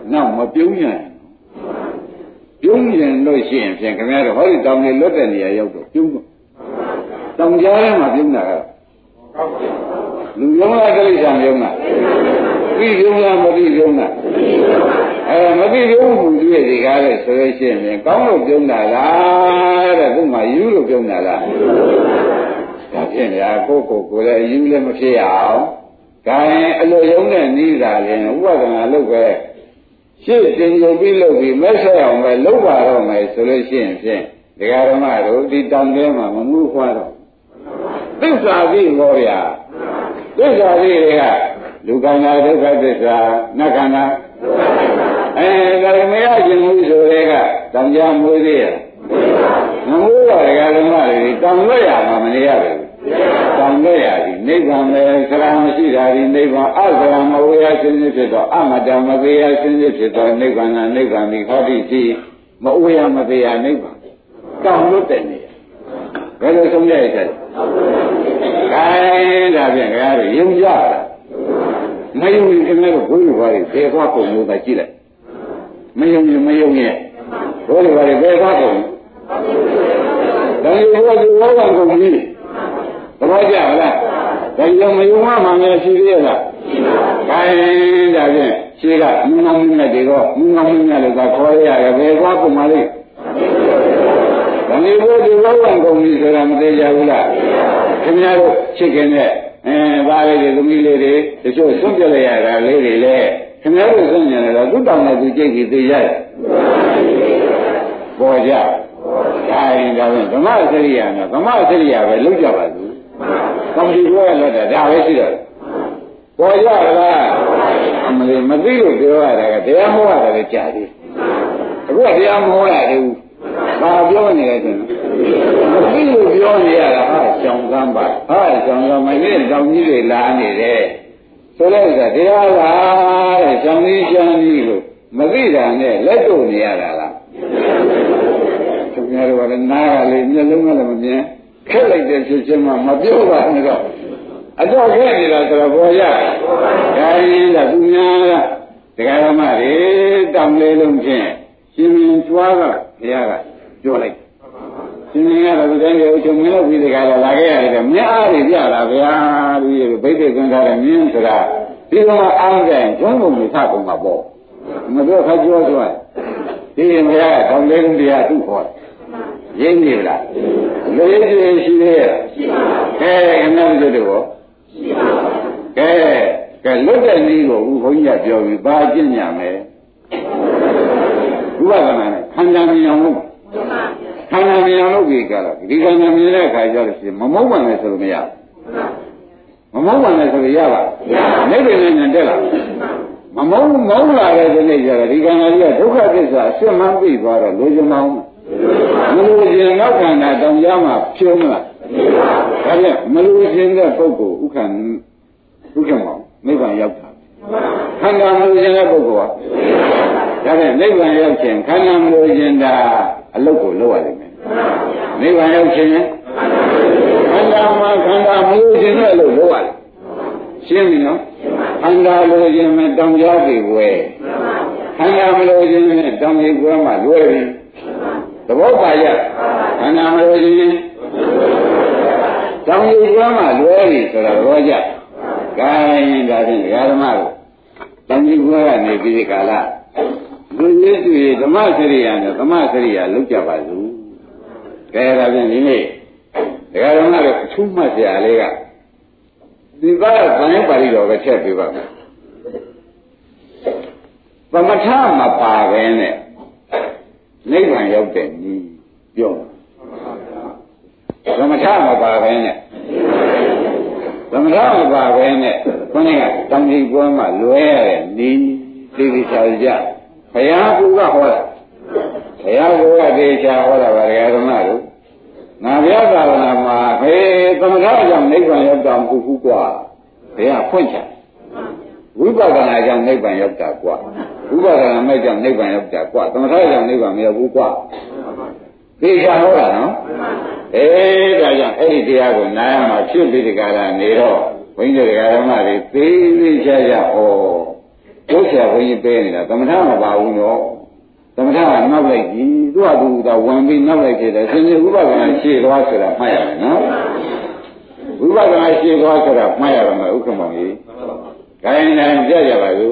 နောက်မပြုံးရပြုံးရင်လို့ရှိရင်ဖြင့်ခင်ဗျားတို့ဟောဒီတောင်ကြီးလွတ်တဲ့နေရာရောက်တော့ပြုံးတော့တောင်ကြားထဲမှာပြုံးတာကလူပြုံးလားတိရစ္ဆာန်ပြုံးလားပြီးပြုံးလားမပြီးပြုံးလားအဲမပြီးပြုံးဘူးတွေ့ဒီကားလေဆိုလို့ရှိရင်ကောင်းလို့ပြုံးတာလားတဲ့သူ့မှာယူလို့ပြုံးတာလားဒါဖြင့်ညာကိုကိုကိုလည်းယူလည်းမဖြစ်အောင်ဒါရင်အလိုယုံတဲ့ဤသာရင်ဥပဒနာလုပ်ပဲရှေ့တင်ယူပြီးလုပ်ပြီးမဆက်အောင်ပဲလုပ်ပါတော့မယ်ဆိုလို့ရှိရင်ဖြင့်ဒကာဓမ္မတို့ဒီတောင်ထဲမှာမမှုခွာတော့သစ္စာပြီးဟောဗျာသစ္စာပြီးတွေကလူခန္ဓာဒုက္ခသစ္စာနတ်ခန္ဓာအဲဒါမရခြင်းမှုဆိုတဲ့ကတောင်ကြားမွေးသေးရမမွေးတော့ဒကာဓမ္မတွေတောင်လွတ်ရမှာမနေရဘူးတောင်လွတ်ရသည်နိဗ္ဗာန်ပဲဆရာမရှိတာဒီနိဗ္ဗာန်အဆရာမဝေယဆင်းရဲဖြစ်တော့အမတ္တမပေယဆင်းရဲဖြစ်တော့နိဗ္ဗာန်ကနိဗ္ဗာန်ဒီဟောတိရှိမဝေယမပေယနိဗ္ဗာန်တောင်လွတ်တဲ့နေရာဘယ်လိုဆုံးရရဲ့ခိုင်းဒါဖြင့်ခင်ဗျားတို့ယုံကြလားမယုံရင်ခင်ဗျားတို့ဘုရားဘာတွေဘယ်သွားကုန်လို့သာကြည့်လိုက်မယုံရင်မယုံရဲ့ဘုရားဘာတွေဘယ်သွားကုန်ဒါကြီးဘုရားဒီဘောကကုန်ပြီသဘောကျလားဒါကြောင့်မယုံမှမှလည်းရှိသေးရဲ့လားခိုင်းဒါဖြင့်ရှိကမင်းငောင်းမင်းနဲ့ဒီတော့မင်းငောင်းမင်းနဲ့လည်းသာခေါ်ရရတယ်ဘယ်သွားကုန်ပါလိမ့်ဒါကြီးဘုရားဒီဘောကကုန်ပြီဆိုတာမသိကြဘူးလားခင်ဗျားတို့ချစ်ခင်တဲ့အဲသားလေးတွေသမီးလေးတွေတချို့ဆွန့်ပြလိုက်ရတာလေးတွေလည်းခင်ဗျားတို့ဆွန့်နေတယ်တော့သူ့တောင်နဲ့သူကြိတ်ပြီးသိရတယ်ပေါ်ကြဒါရင်ဒါဖြင့်ဓမ္မစရိယာနဲ့ဓမ္မစရိယာပဲလုံးကြပါသူကောင်းဒီဘုရားလက်တာဒါပဲရှိတော့ပေါ်ကြလားအမလေးမသိလို့ပြောရတာကတရားဟောရတယ်လည်းကြာသေးအခုကတရားမဟောရသေးဘူးဘာပြောနေလဲဆိုမသိလို့ပြောနေရတာဟာရှောင်ကမ်းပါဟာရှောင်ကမ်းမင်းတောင်ကြီးတွေလာနေတယ်ဆိုတော့တရားလားတဲ့ရှောင်ကြီးရှောင်ကြီးလို့မသိတာနဲ့လက်တို့နေရတာလားသူများတို့ကလည်းနားကလေးမျက်လုံးကလည်းမမြင်ခက်လိုက်တဲ့ဖြစ်ချင်းမှမပြောပါနဲ့တော့အတော့ခဲ့နေတာဆိုတော့ပေါ်ရဒါရင်ကသူများကတရားဓမ္မတွေတောင်လေးလုံးဖြင့်ရှင်မြင်သွားကဘုရားကပြောလိုက်ရှင်မြင်ကတော့ဒီတိုင်းကိုချုပ်မင်းလို့ပြီးတခါလာခဲ့ရတယ်မြတ်အားတွေပြတာဗျာဒီဘိသိက္ခန္ဓာရဲ့မြင်းဆိုတာဒီတော့အားတဲ့ကျွမ်းကုန်ကိုသကုန်မှာပေါ့မပြောခါပြောသွားဒီရင်ဘုရားတောင်လေးလုံးတရားသူ့ခေါ်ရင်းနေလားလေးကြီးရှိသေးရဲ့ရှိပါဘူးခဲခင်ဗျားတို့တို့ရှိပါဘူးကဲကဲလွတ်တဲ့နည်းကိုဘုန်းကြီးကပြောပြီးဘာကျင့်ညမယ်ဥပဒနာနဲ့ခန္ဓာမြင်အောင်လုပ်ခန္ဓာမြင်အောင်လုပ်ပြီးကြတော့ဒီခန္ဓာမြင်တဲ့အခါကျတော့ရှင်မမုန်းပါနဲ့ဆိုလို့မရဘူးမမုန်းပါနဲ့ဆိုလို့ရပါနိဗ္ဗာန်နဲ့တက်လာမမုန်းမုန်းလာတဲ့ဒီနေ့ကျတော့ဒီခန္ဓာကြီးကဒုက္ခသစ္စာအရှင်းမှန်းသိသွားတော့လိုချင်မအောင်မလိုချင်နောက်ခန္ဓာတောင်ကြားမှာဖြုံးလာဒါဖြင့်မလိုချင်တဲ့ပုဂ္ဂိုလ်ဥက္ကံဥက္ကံမောင်နိဗ္ဗာန်ရောက်တာခန္ဓာမလိုချင်တဲ့ပုဂ္ဂိုလ်ကဒါဖြင့်နိဗ္ဗာန်ရောက်ခြင်းခန္ဓာမလိုချင်တာအလုတ်ကိုလုပ်ရလိမ့်မယ်နိဗ္ဗာန်ရောက်ခြင်းခန္ဓာမှာခန္ဓာမလိုချင်တဲ့အလုတ်လုပ်ရတယ်ရှင်းပြီနော်ခန္ဓာလိုချင်မဲ့တောင်ကြားပြီဝဲခန္ဓာမလိုချင်မဲ့တောင်ကြီးကွဲမှာလွဲပြီသဘောပါရခန္ဓာမလိုချင်တောင်ကြီးကွဲမှာလွဲပြီဆိုတာသဘောကျခိုင်းဒါဖြင့်ဓမ္မတို့တောင်ကြီးကွဲကနေပြီးဒီကာလလူကြီးတွေဓမ္မစရိယာနဲ့ဓမ္မစရိယာလောက်ကြပါစို့ကဲဒါဖြင့်ဒီနေ့ဒကာဓမ္မတို့အထူးမှတ်စရာလေးကဒီဘာဗန်ပါဠိတော်ပဲထည့်ပေးပါမယ်သမထမပါပဲနဲ့နိဗ္ဗာန်ရောက်တဲ့နည်းပြောသမထမပါပဲနဲ့သမထမပါပဲနဲ့ခေါင်းကတောင်ကြီးပွဲမှာလွဲရတဲ့နည်းသိသိချာကြဘုရားကူကဟောတာဘုရားကူကသိချာဟောတာပါဒကာဓမ္မတို့ငါဘုရားသာသနာမှာဖေသမထကြောင့်နိဗ္ဗာန်ရောက်တာမဟုတ်ဘူးကွာဘုရားဖွင့်ချဝိပဿနာကြောင့်နိဗ္ဗာန်ရောက်တာကွာဝိပဿနာမဲ့ကြောင့်နိဗ္ဗာန်ရောက်တာကွာသမထကြောင့်နိဗ္ဗာန်မရောက်ဘူးကွာသိချာဟောတာနော်အေးဒါကြောင့်အဲ့ဒီတရားကိုနားရမှာဖြစ်ပြီးဒီကရာနေတော့ဘုန်းကြီးတရားဓမ္မတွေသိသိချာချာဟောကိုယ်ဆရာဘုန်းကြီးပေးနေတာသမထမပါဘူးတော့သမထကနောက်လိုက်ကြီးသူ့အတူကဝင်ပြီးနောက်လိုက်ဖြစ်တယ်ရှင်ရှင်ဥပဒနာရှေ့သွားဆိုတာမှတ်ရမယ်နော်ဝိပဿနာရှေ့သွားဆိုတာမှတ်ရမယ်ဥက္ကမောင်ကြီးခိုင်းနေကြကြပါစို့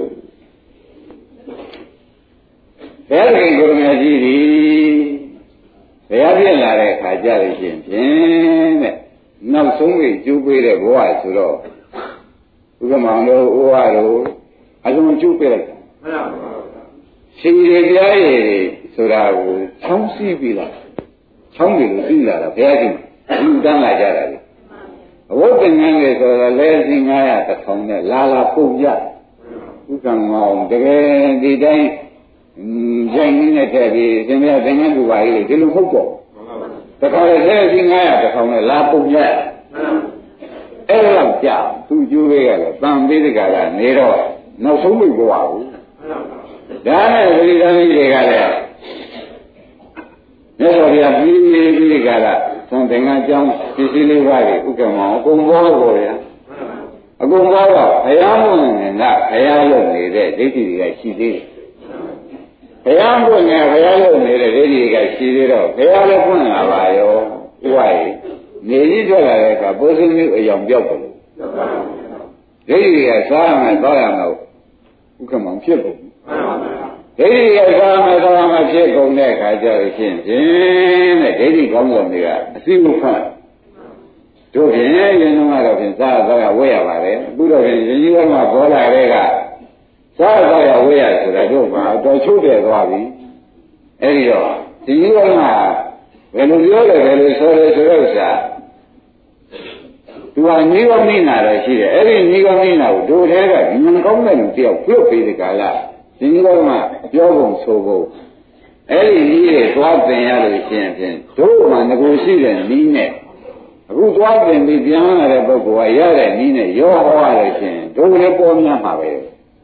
ဘုရားခင်ကိုရမကြီးဒီဘုရားပြည့်လာတဲ့ခါကြလို့ရှိရင်ဖြင့်တဲ့နောက်ဆုံးပြီးကျူးပေးတဲ့ဘဝဆိုတော့ဥက္ကမောင်တို့ဥဝါတို့အလုံးကျူးပေးလိုက်မှန်ပါပါရှိရပြားရည်ဆိုတာကိုချောင်းစီးပြီးလာချောင်းပြီးလို့ပြီးလာတာဘုရားရှင်လူတန်းလာကြတာလေအဝတ်ပင်ငန်းလေဆိုတော့လဲစီငါးရာတစ်ထောင်နဲ့လာလာပုံကြဥက္ကမောင်တကယ်ဒီတိုင်းရိုင်းနေတဲ့ပြီးရှင်ပြသင်္ကန်းသူပါကြီးဒီလိုဟုတ်တော့တခါလေလဲစီငါးရာတစ်ထောင်နဲ့လာပုံကြအဲ့လောက်ကြာသူကျိုးလေးကလည်းတန်ပေးတကကနေတော့နောက်ဆုံးမိဘွားဘူးဒါနဲ့ဗိဓာမီတွေကလည်းမြတ်စွာဘုရားပြီးပြီးပြီးကလာသွန်သင်္ကန်းကျောင်းပစ္စည်းလေးပါးတွေဥက္ကမောင်အကုန်ဘောပေါ်ရအကုန်ဘောတော့ဘုရားမွန်နေကဘုရားလုပ်နေတဲ့ဒိဋ္ဌိတွေကရှိသေးတယ်ဘုရားမွန်နေဘုရားလုပ်နေတဲ့ဒိဋ္ဌိတွေကရှိသေးတော့ဘုရားလည်းဖွင့်လာပါရောဥဝါရီနေကြီးထွက်လာတဲ့အခါပိုးစင်းမျိုးအယောင်ပြောက်တယ်လို့ဒိဋ္ဌိတွေကစားရမယ်တောက်ရမယ်ဥက္ကမောင်ဖြစ်ကုန်ဒိဋ္ဌိကစားမယ်တောက်ရမယ်ဖြစ်ကုန်တဲ့အခါကျတော့ရှင်းဖြင့်တဲ့ဒိဋ္ဌိကောင်းဆောင်တွေကအသိမှုဖတ်တို့ဖြင့်ရင်တော့ကတော့ဖြင့်စားစားရဝဲရပါတယ်အခုတော့ဖြင့်ရှင်ကြီးကမှပေါ်လာတဲ့ကစားစားရဝဲရဆိုတာတို့မှာတော်ချုပ်တယ်သွားပြီအဲ့ဒီတော့ရှင်ကြီးကမှဘယ်လိုပြောလဲဘယ်လိုဆိုလဲဆိုတော့ဥစ္စာသူကညီကောင်းနေတာလည်းရှိတယ်အဲ့ဒီညီကောင်းနေတာကိုတို့ထဲကဉာဏ်ကောင်းတဲ့လူတယောက်ပြုတ်ပြီးဒီကလာဒီကောင်းမှပြောပုံဆိုပုံအဲ့ဒီညီတွေသွားသင်ရလို့ရှိရင်ဖြင့်တို့မှငကိုရှိတဲ့နီးနဲ့အခုသွားသင်ပြီးပြန်လာတဲ့ပုဂ္ဂိုလ်ကရတဲ့နီးနဲ့ရောဟောရလို့ရှိရင်တို့လည်းပေါ်များမှာပဲ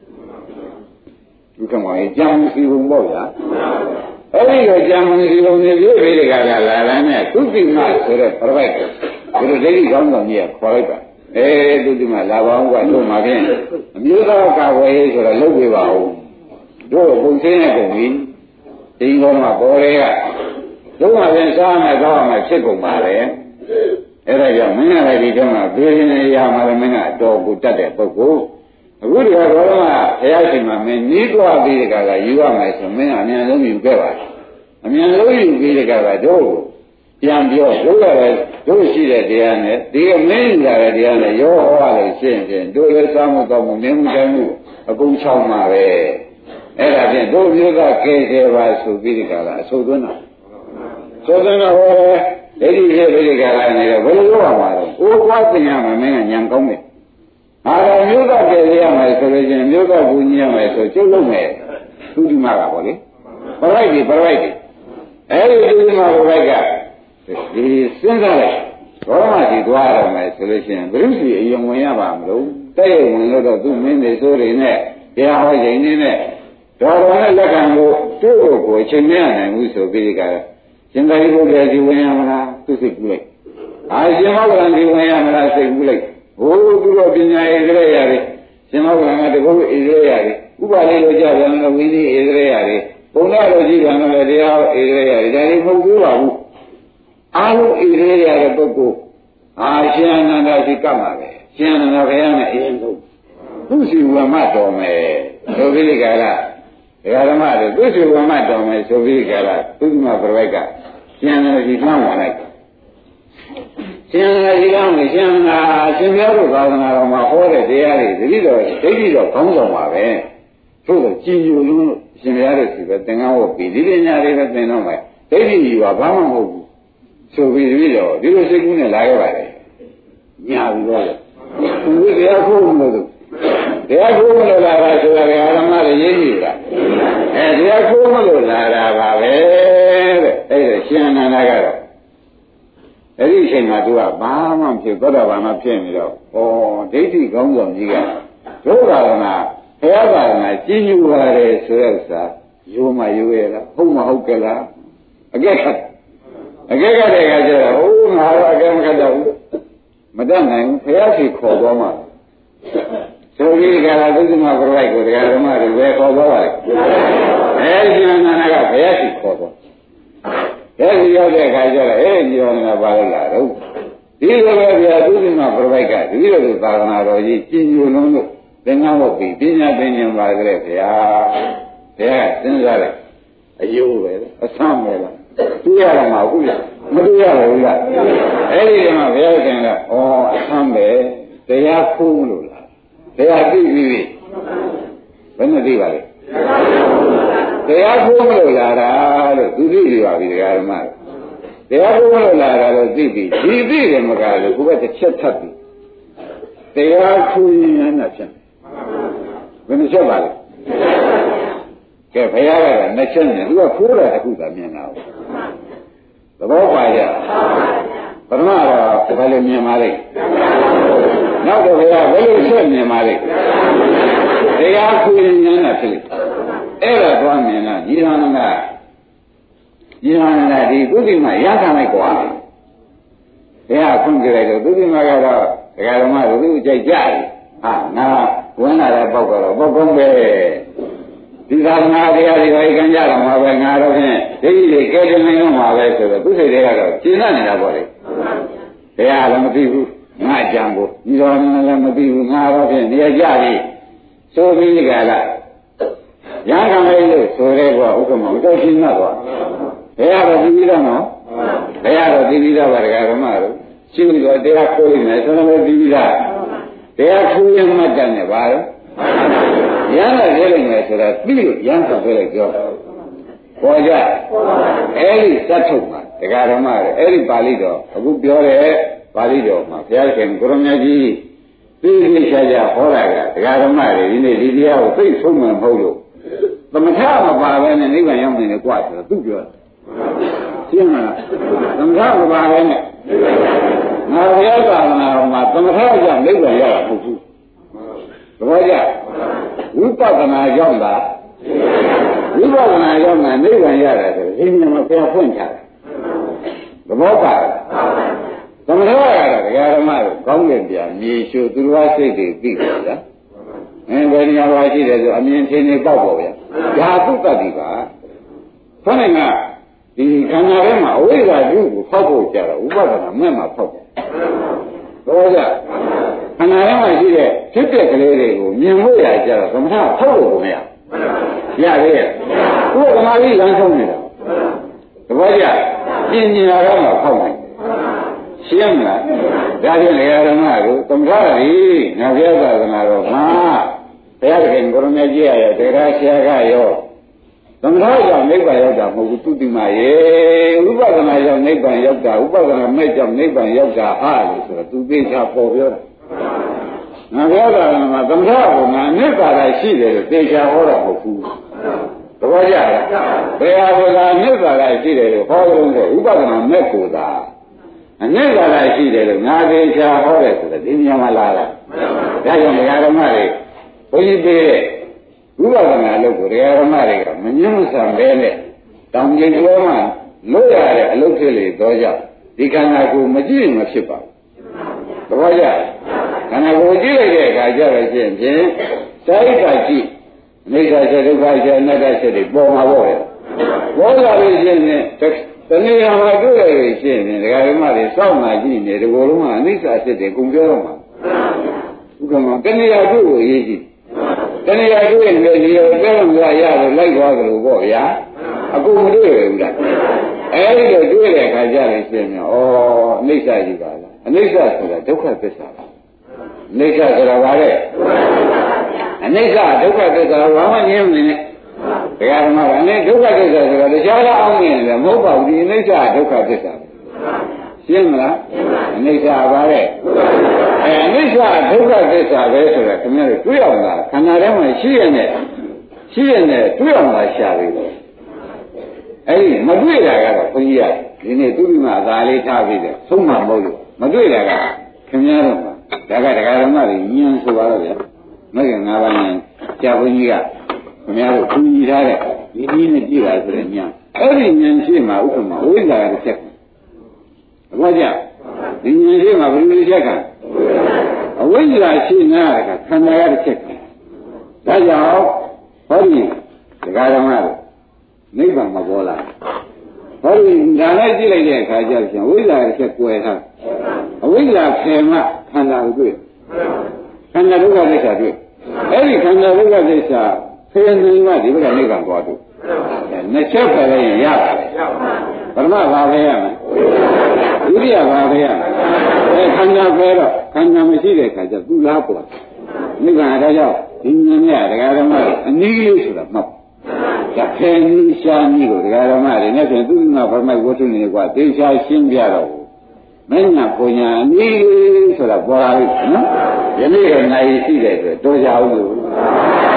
ဒီကမောင်ကြီးကြံစီပုံပေါ့ဗျာအဲ့ဒီတော့ကြံစီပုံတွေပြည့်ပြီးဒီကလာလာတဲ့သုတိမဆိုတဲ့ပြပိုက်ကိုဒီလိုဒိဋ္ဌိကောင်းဆောင်ကြီးကခေါ်လိုက်ပါအဲသုတိမလာပါအောင်ကတို့မှာဖြင့်အမျိုးသားကာဝယ်ရေးဆိုတော့လုပ်ပြပါဦးတို့ပုံစင်းနဲ့ပုံပြီးဒီကောမှာပေါ်လေကတို့မှာဖြင့်စားမယ်တော့မှဖြစ်ကုန်ပါလေအဲ့ဒါကြောင့်မင်းကလည်းဒီတော့မှဘေးရင်းရမှာလည်းမင်းကအတော်ကိုတတ်တဲ့ပုဂ္ဂိုလ်အခုဒီကတော့ဘုရားရှင်မှာမင်းနီးသွားပြီးဒီကကယူရမယ်ဆိုမင်းအမြန်ဆုံးယူခဲ့ပါအမြန်ဆုံးယူပြီးဒီကကတို့ပြန်ပြောတို့လည်းတို့ရှိတဲ့တရားနဲ့ဒီကမင်းလာတဲ့တရားနဲ့ရောဟောရလို့ရှင်းဖြင့်တို့လည်းစားမှုတော့မှုနင်းမှုတိုင်းမှုအကုန်ချောင်းမှာပဲအဲ့ဒါဖြင့်တို့မျိုးကကဲတယ်ပါဆိုပြီးဒီကကအဆိုသွင်းတာဆိုသွင်းတော့ဟောဒိဋ္ဌိဖြစ်ပြီးဒီကကနေတော့ဘယ်လိုလုပ်ရမှာလဲအိုးကွာသင်ရမှာမင်းကညံကောင်းတယ်ဟာတော့မျိုးကကဲရမယ်ဆိုလို့ချင်းမျိုးကကူညီရမယ်ဆိုကျုပ်လုပ်မယ်သူဒီမှာကပေါ့လေပရိုက်ဒီပရိုက်ဒီအဲ့ဒီသူဒီမှာပရိုက်ကဒီစဉ်းစားလိုက်ဘောမကြီးသွားရမယ်ဆိုလို့ရှိရင်ဘုရုစီအယုံဝင်ရပါမလို့တဲ့ရဝင်လို့တော့သူမင်းတွေဆိုတွေနဲ့တရားဟောချိန်နေနဲ့တော်တော်နဲ့လက်ခံကိုသူ့ကိုကိုချိန်မရနိုင်ဘူးဆိုပြီးကြတယ်ရှင်သာရိပုတ္တရာဒီဝင်ရမလားသူစိတ်ကူးလိုက်အာရှင်မောကလန်ဒီဝင်ရမလားစိတ်ကူးလိုက်ဘိုးသူတော်ပညာရေးကြရရတယ်ရှင်မောကလန်ကတကုတ်အေးကြရတယ်ဥပါလိလိုကြပြန်လို့ဝိနည်းအေးကြရတယ်ဘုံတော်လိုကြည့်ပြန်လို့တရားအေးကြရတယ်ဒါတွေမဟုတ်ဘူးပါဘူးအားလုံးဣရိယာရဲ့ပုဂ္ဂိုလ်အာရှင်အနန္ဒရှိကပ်မှာပဲရှင်အနန္ဒဘုရားနဲ့အရင်ဆုံးသူစီဝမတော်မယ်ဆိုပြီးကြလားဒကာဓမ္မတွေသူစီဝမတော်မယ်ဆိုပြီးကြလားသုတိမပြဝိုက်ကရှင်အနန္ဒရှိကပ်မှာလိုက်ရှင်အနန္ဒရှိကပ်မှာရှင်အနန္ဒရှင်များတို့သာသနာတော်မှာဟောတဲ့တရားတွေတတိတော်ဒိဋ္ဌိတော်ခေါင်းဆောင်ပါပဲသို့တော့ကြည်ညိုလို့ရှင်များတို့စီပဲသင်္ကန်းဝတ်ပြီးဒီပညာတွေပဲသင်တော့မယ်ဒိဋ္ဌိကြီးကဘာမှမဟုတ်ဘူးဆိုပြီးပြီးတော့ဒီလိုစိတ်ကူးနဲ့လာခဲ့ပါလေညာပြီးတော့သူတရားခိုးမလို့တရားခိုးမလို့လာတာဆိုတာကဓမ္မတွေရေးကြည့်တာအဲတရားခိုးမလို့လာတာပါပဲတဲ့အဲ့ဒါရှင်အနန္ဒကတော့အဲ့ဒီအချိန်မှာသူကဘာမှဖြစ်သောတာပန်မှဖြစ်နေတော့ဩဒိဋ္ဌိကောင်းဆောင်ကြီးကဒုက္ခကနာဘုရားကနာကြီးညူပါတယ်ဆိုတဲ့ဥစ္စာရိုးမှရိုးရလားဟုတ်မဟုတ်ကလားအကဲခတ်အကဲကတဲ့ကကျတော့ဟိုးငါတော့အကဲမခတ်တော့ဘူးမတတ်နိုင်ဘူးဘုရားရှိခေါ်သွားမှာဆဆိုပြီးကြတာသုတ္တမပြပိုက်ကိုတရားဓမ္မတွေပဲခေါ်သွားပါလေအဲဒီဉာဏ်နာကဘယ်ရှိခေါ်သွားအဲဒီရောက်တဲ့အခါကျတော့အဲဒီဉာဏ်နာပါလို့လာတော့ဒီလိုပဲဗျာသုတ္တမပြပိုက်ကဒီလိုလိုသာသနာတော်ကြီးကျင့်ကြံလုံးလို့သင်္ကန်းဟုတ်ပြီပညာသင်ဉာဏ်ပါကြတဲ့ဗျာဘယ်ကစဉ်းစားလိုက်အယိုးပဲအဆမ်းပဲလားတွေ့ရမှာဟုတ်လားမတွေ့ရဘူးလားအဲ့ဒီကမှဘုရားခင်ကဩအဆမ်းပဲတရားခိုးလို့လားတရားသိပြီဘယ်နဲ့သိပါလဲတရားခိုးလို့လာတာလို့သူသိပြီပါပြီဒကာဓမ္မတရားခိုးလို့လာတာလို့သိပြီဒီသိတယ်မကလို့ကိုယ်ကတစ်ချက်ထပ်ပြီတရားခိုးရင်လည်းဖြစ်ဘယ်နှချက်ပါလဲကဲဘုရားကနှစ်ချက်နဲ့သူကခိုးတာတစ်ခုသာမြင်တာဟုတ်သဘောပါကြပထမတော့ဘယ်လိုမြင်ပါလိမ့်နောက်တော့ဘုရားဘယ်လိုဆက်မြင်ပါလိမ့်တရားခိုးရင်ဉာဏ်နဲ့ဖြစ်လိမ့်အဲ့ဒါသွားမြင်လားညီတော်ကညီတော်ကဒီသုတိမရခံလိုက်ကွာဘုရားခွင့်ကြလိုက်တော့သုတိမကတော့ဒကာဓမ္မတို့သူကြိုက်ကြတယ်ဟာငါဝင်လာတဲ့ပေါက်ကတော့ပေါက်ကုန်းပဲဒီသာသနာတရားတွေဟိုကံကြတော့မှာပဲငါတော့ဖြင့်ဒိဋ္ဌိတွေကဲတင်နေတော့မှာပဲဆိုတော့သူစိတ်တွေကတော့ရှင်းနေတာပေါ့လေဘုရားလည်းမသိဘူးငါကြံကိုဒီတော်လည်းမသိဘူးငါတော့ဖြင့်နေရာကြပြီဆိုပြီးကြလားရဟန်းလေးလို့ဆိုရဲကွာဥက္ကမတော့ရှင်းတော့ဘုရားတော့သိပြီးတော့နော်ဘုရားတော့သိပြီးတော့ပါဒကာဓမ္မတို့ရှင်းပြီးတော့တရားခိုးနေတယ်ဆိုတော့သိပြီးတော့တရားခိုးရင်မှတ်တယ်နဲ့ပါတော့ရဟန်းလည်းပြောလိုက်မယ်ဆိုတာပြီးလို့ရဟန်းဆိုပြောလိုက်ကြောပေါ်ကြအဲ့ဒီသတ်ထုတ်မှာဒကာဓမ္မတွေအဲ့ဒီပါဠိတော်အခုပြောတဲ့ပါဠိတော်မှာဘုရားရှင်ကိုရမကြီးသိသိချာချာဟောတာကဒကာဓမ္မတွေဒီနေ့ဒီတရားကိုသိဆုံးမှမဟုတ်လို့သမထမပါပဲနဲ့နိဗ္ဗာန်ရောက်နေတယ်ကြွဆိုတော့သူပြောတယ်ရှင်းမလားသမထမပါပဲနဲ့ငါဘုရားသာသနာတော်မှာသမထကြောင့်နိဗ္ဗာန်ရတာမဟုတ်ဘူးသဘောကျဝိပဿနာကြောင့်သာဝိပဿနာကြောင့်ငါနိဗ္ဗာန်ရတယ်ဆိုတော့ဒီနေရာမှာဘုရားဖွင့်ချတယ်သဘောပါသမထကတော့ဒကာဓမ္မတို့ကောင်းကင်ပြန်မြေရှုသူတော်စိတ်တွေပြီးတယ်ဗျာအဲဘယ်နေရာပါရှိတယ်ဆိုအမြင်ထင်နေပေါက်ပေါ့ဗျာဒါသုတ္တတိပါခொနဲ့ကဒီခန္ဓာထဲမှာအဝိဇ္ဇာပြုကိုဖောက်ဖို့ကြတော့ဥပဒနာမဲ့မှာဖောက်တယ်တော့ကြခန္ဓာထဲမှာရှိတဲ့ဖြစ်တဲ့ကလေးတွေကိုမြင်ဖို့ရကြတော့သမထဖောက်လို့မရရသေးရဲ့ကိုယ်ကမာကြီးလမ်းဆုံးနေတာသဘောကျပြင်းညာတော့မှဖောက်နိုင်ရှင်းမလားဒါဖြင့်လေဓမ္မကိုသမထရီငါဘုရားသာသနာတော်မှာဘုရားခင်ကိုရမေကြီးရရဲ့တရားဆရာကရောသမထကြောင့်နိဗ္ဗာန်ရောက်တာမဟုတ်ဘူးသူတိမရေဥပဒနာကြောင့်နိဗ္ဗာန်ရောက်တာဥပဒနာမဲ့ကြောင့်နိဗ္ဗာန်ရောက်တာဟာလို့ဆိုတော့သူသိချပေါ်ပြောတာငါဘုရားသာသနာမှာသမထကိုငါနိဗ္ဗာန်ရှိတယ်လို့သိချဟောတာမဟုတ်ဘူးသဘောကျလားဘယ်ဟာကနိဗ္ဗာန်ရှိတယ်လို့ဟောလို့ဆိုဥပဒနာမဲ့ကိုသာအနိဗ္ဗာန်ရှိတယ်လို့ငါသိချဟောတယ်ဆိုတော့ဒီနေရာမှာလာတာဒါကြောင့်ဓမ္မတွေဘုန်းကြီးပြေးတဲ့ဝိပဿနာလုပ်ကိုတရားဓမ္မတွေကမငြင်းမဆန်ပဲနဲ့တောင်ကျင်ကျော်မှလို့ရတဲ့အလုပ်ဖြစ်လေတော့ကြောင့်ဒီခန္ဓာကိုယ်မကြည့်မဖြစ်ပါဘူးသဘောကျခန္ဓာကိုယ်ကြည့်လိုက်တဲ့အခါကျတော့ဖြင့်ဖြင့်သာရိကကြည့်အိဋ္ဌာချက်ဒုက္ခချက်အနတ္တချက်တွေပေါ်မှာပေါ့လေပေါ်လာလို့ရှိရင်တဏှာမှာတွေ့ရလို့ရှိရင်ဒကာဓမ္မတွေစောင့်မှကြည့်နေဒီလိုလုံးကအနိစ္စဖြစ်တယ်ကုန်ပြောတော့မှာဥက္ကမတဏှာတွေ့ကိုအရေးကြီးတဏှာတွေ့ရင်လည်းဒီလိုပြောမှရတယ်လိုက်သွားကြလို့ပေါ့ဗျာအကုန်မတွေ့ရဘူးလားအဲဒီလိုတွေ့တဲ့အခါကျရင်ရှင်းမြဩအနိစ္စကြီးပါလားအနိစ္စဆိုတာဒုက္ခသစ္စာပါအနိစ္စဆိုတာဘာလဲအနိစ္စဒုက္ခသစ္စာဘာမှငြင်းမနေနဲ့တရားဓမ္မကအနိဒုက္ခသစ္စာဆိုတာတရားလားအောင်နေတယ်မဟုတ်ပါဘူးဒီအနိစ္စဒုက္ခသစ္စာရှင်းမလားအနိစ္စပါလေအဲအနိစ္စဒုက္ခသစ္စာပဲဆိုတာခင်ဗျားတို့တွေ့အောင်လားခန္ဓာထဲမှာရှိရတဲ့ရှိရတဲ့တွေ့အောင်လားရှာပြီးတော့အဲဒီမတွေ့တာကတော့ဘုန်းကြီးကဒီနေ့သူ့ဒီမှာအသာလေးထားပြီးတယ်သုံးမှာမဟုတ်လို့မတွေ့တာကခင်ဗျားတို့မှာဒါကတရားဓမ္မတွေညံဆိုပါတော့ဗျာမကငါးပါးညံကြာဘုန်းကြီးကခင်ဗျားတို့ဘုန်းကြီးထားတဲ့ဒီနည်းနဲ့ကြည့်ပါဆိုတဲ့ညံအဲ့ဒီညံရှိမှဥပမာဝိဇ္ဇာကတစ်ချက်ဘာကြဒီညင်ရှိမှာဘယ်လိုချက်ကဩအဝိဇ္ဇာရှိနေတာကခန္ဓာရတဲ့ချက်ဒါကြောင့်ဟောဒီဒကာဓမ္မတို့နိဗ္ဗာန်မပေါ်လာဟောဒီဒါနဲ့ကြည့်လိုက်တဲ့အခါကျတော့ဝိဇ္ဇာရဲ့ချက်ကွယ်ထားအဝိဇ္ဇာခေမခန္ဓာကိုတွေ့ခန္ဓာဒုက္ခသစ္စာတွေ့အဲ့ဒီခန္ဓာဒုက္ခသစ္စာခေနေမှဒီဘက်ကနိဗ္ဗာန်ပေါ်တွေ့နှစ်ချက်ပဲရင်ရပါတယ်ပထမဘာပဲရမလဲဒုတိယဘာပဲရမလဲအဲခန္ဓာပဲတော့ခန္ဓာမရှိတဲ့အခါကျသူ့လားပေါ်နိဗ္ဗာန်ဒါကြောင့်ဒီဉာဏ်နဲ့တရားဓမ္မအနည်းလေးဆိုတာမှတ်ဒါခဲနီးရှားနီးကိုတရားဓမ္မတွေနဲ့ဆိုရင်သူ့မှာဗမာဝတ္ထုနေကွာသေချာရှင်းပြတော့မင်းညာပုံညာအနည်းလေးဆိုတာပေါ်လာပြီနော်ယနေ့ကနိုင်ရှိတယ်ဆိုတော့တော်ကြအောင်လို့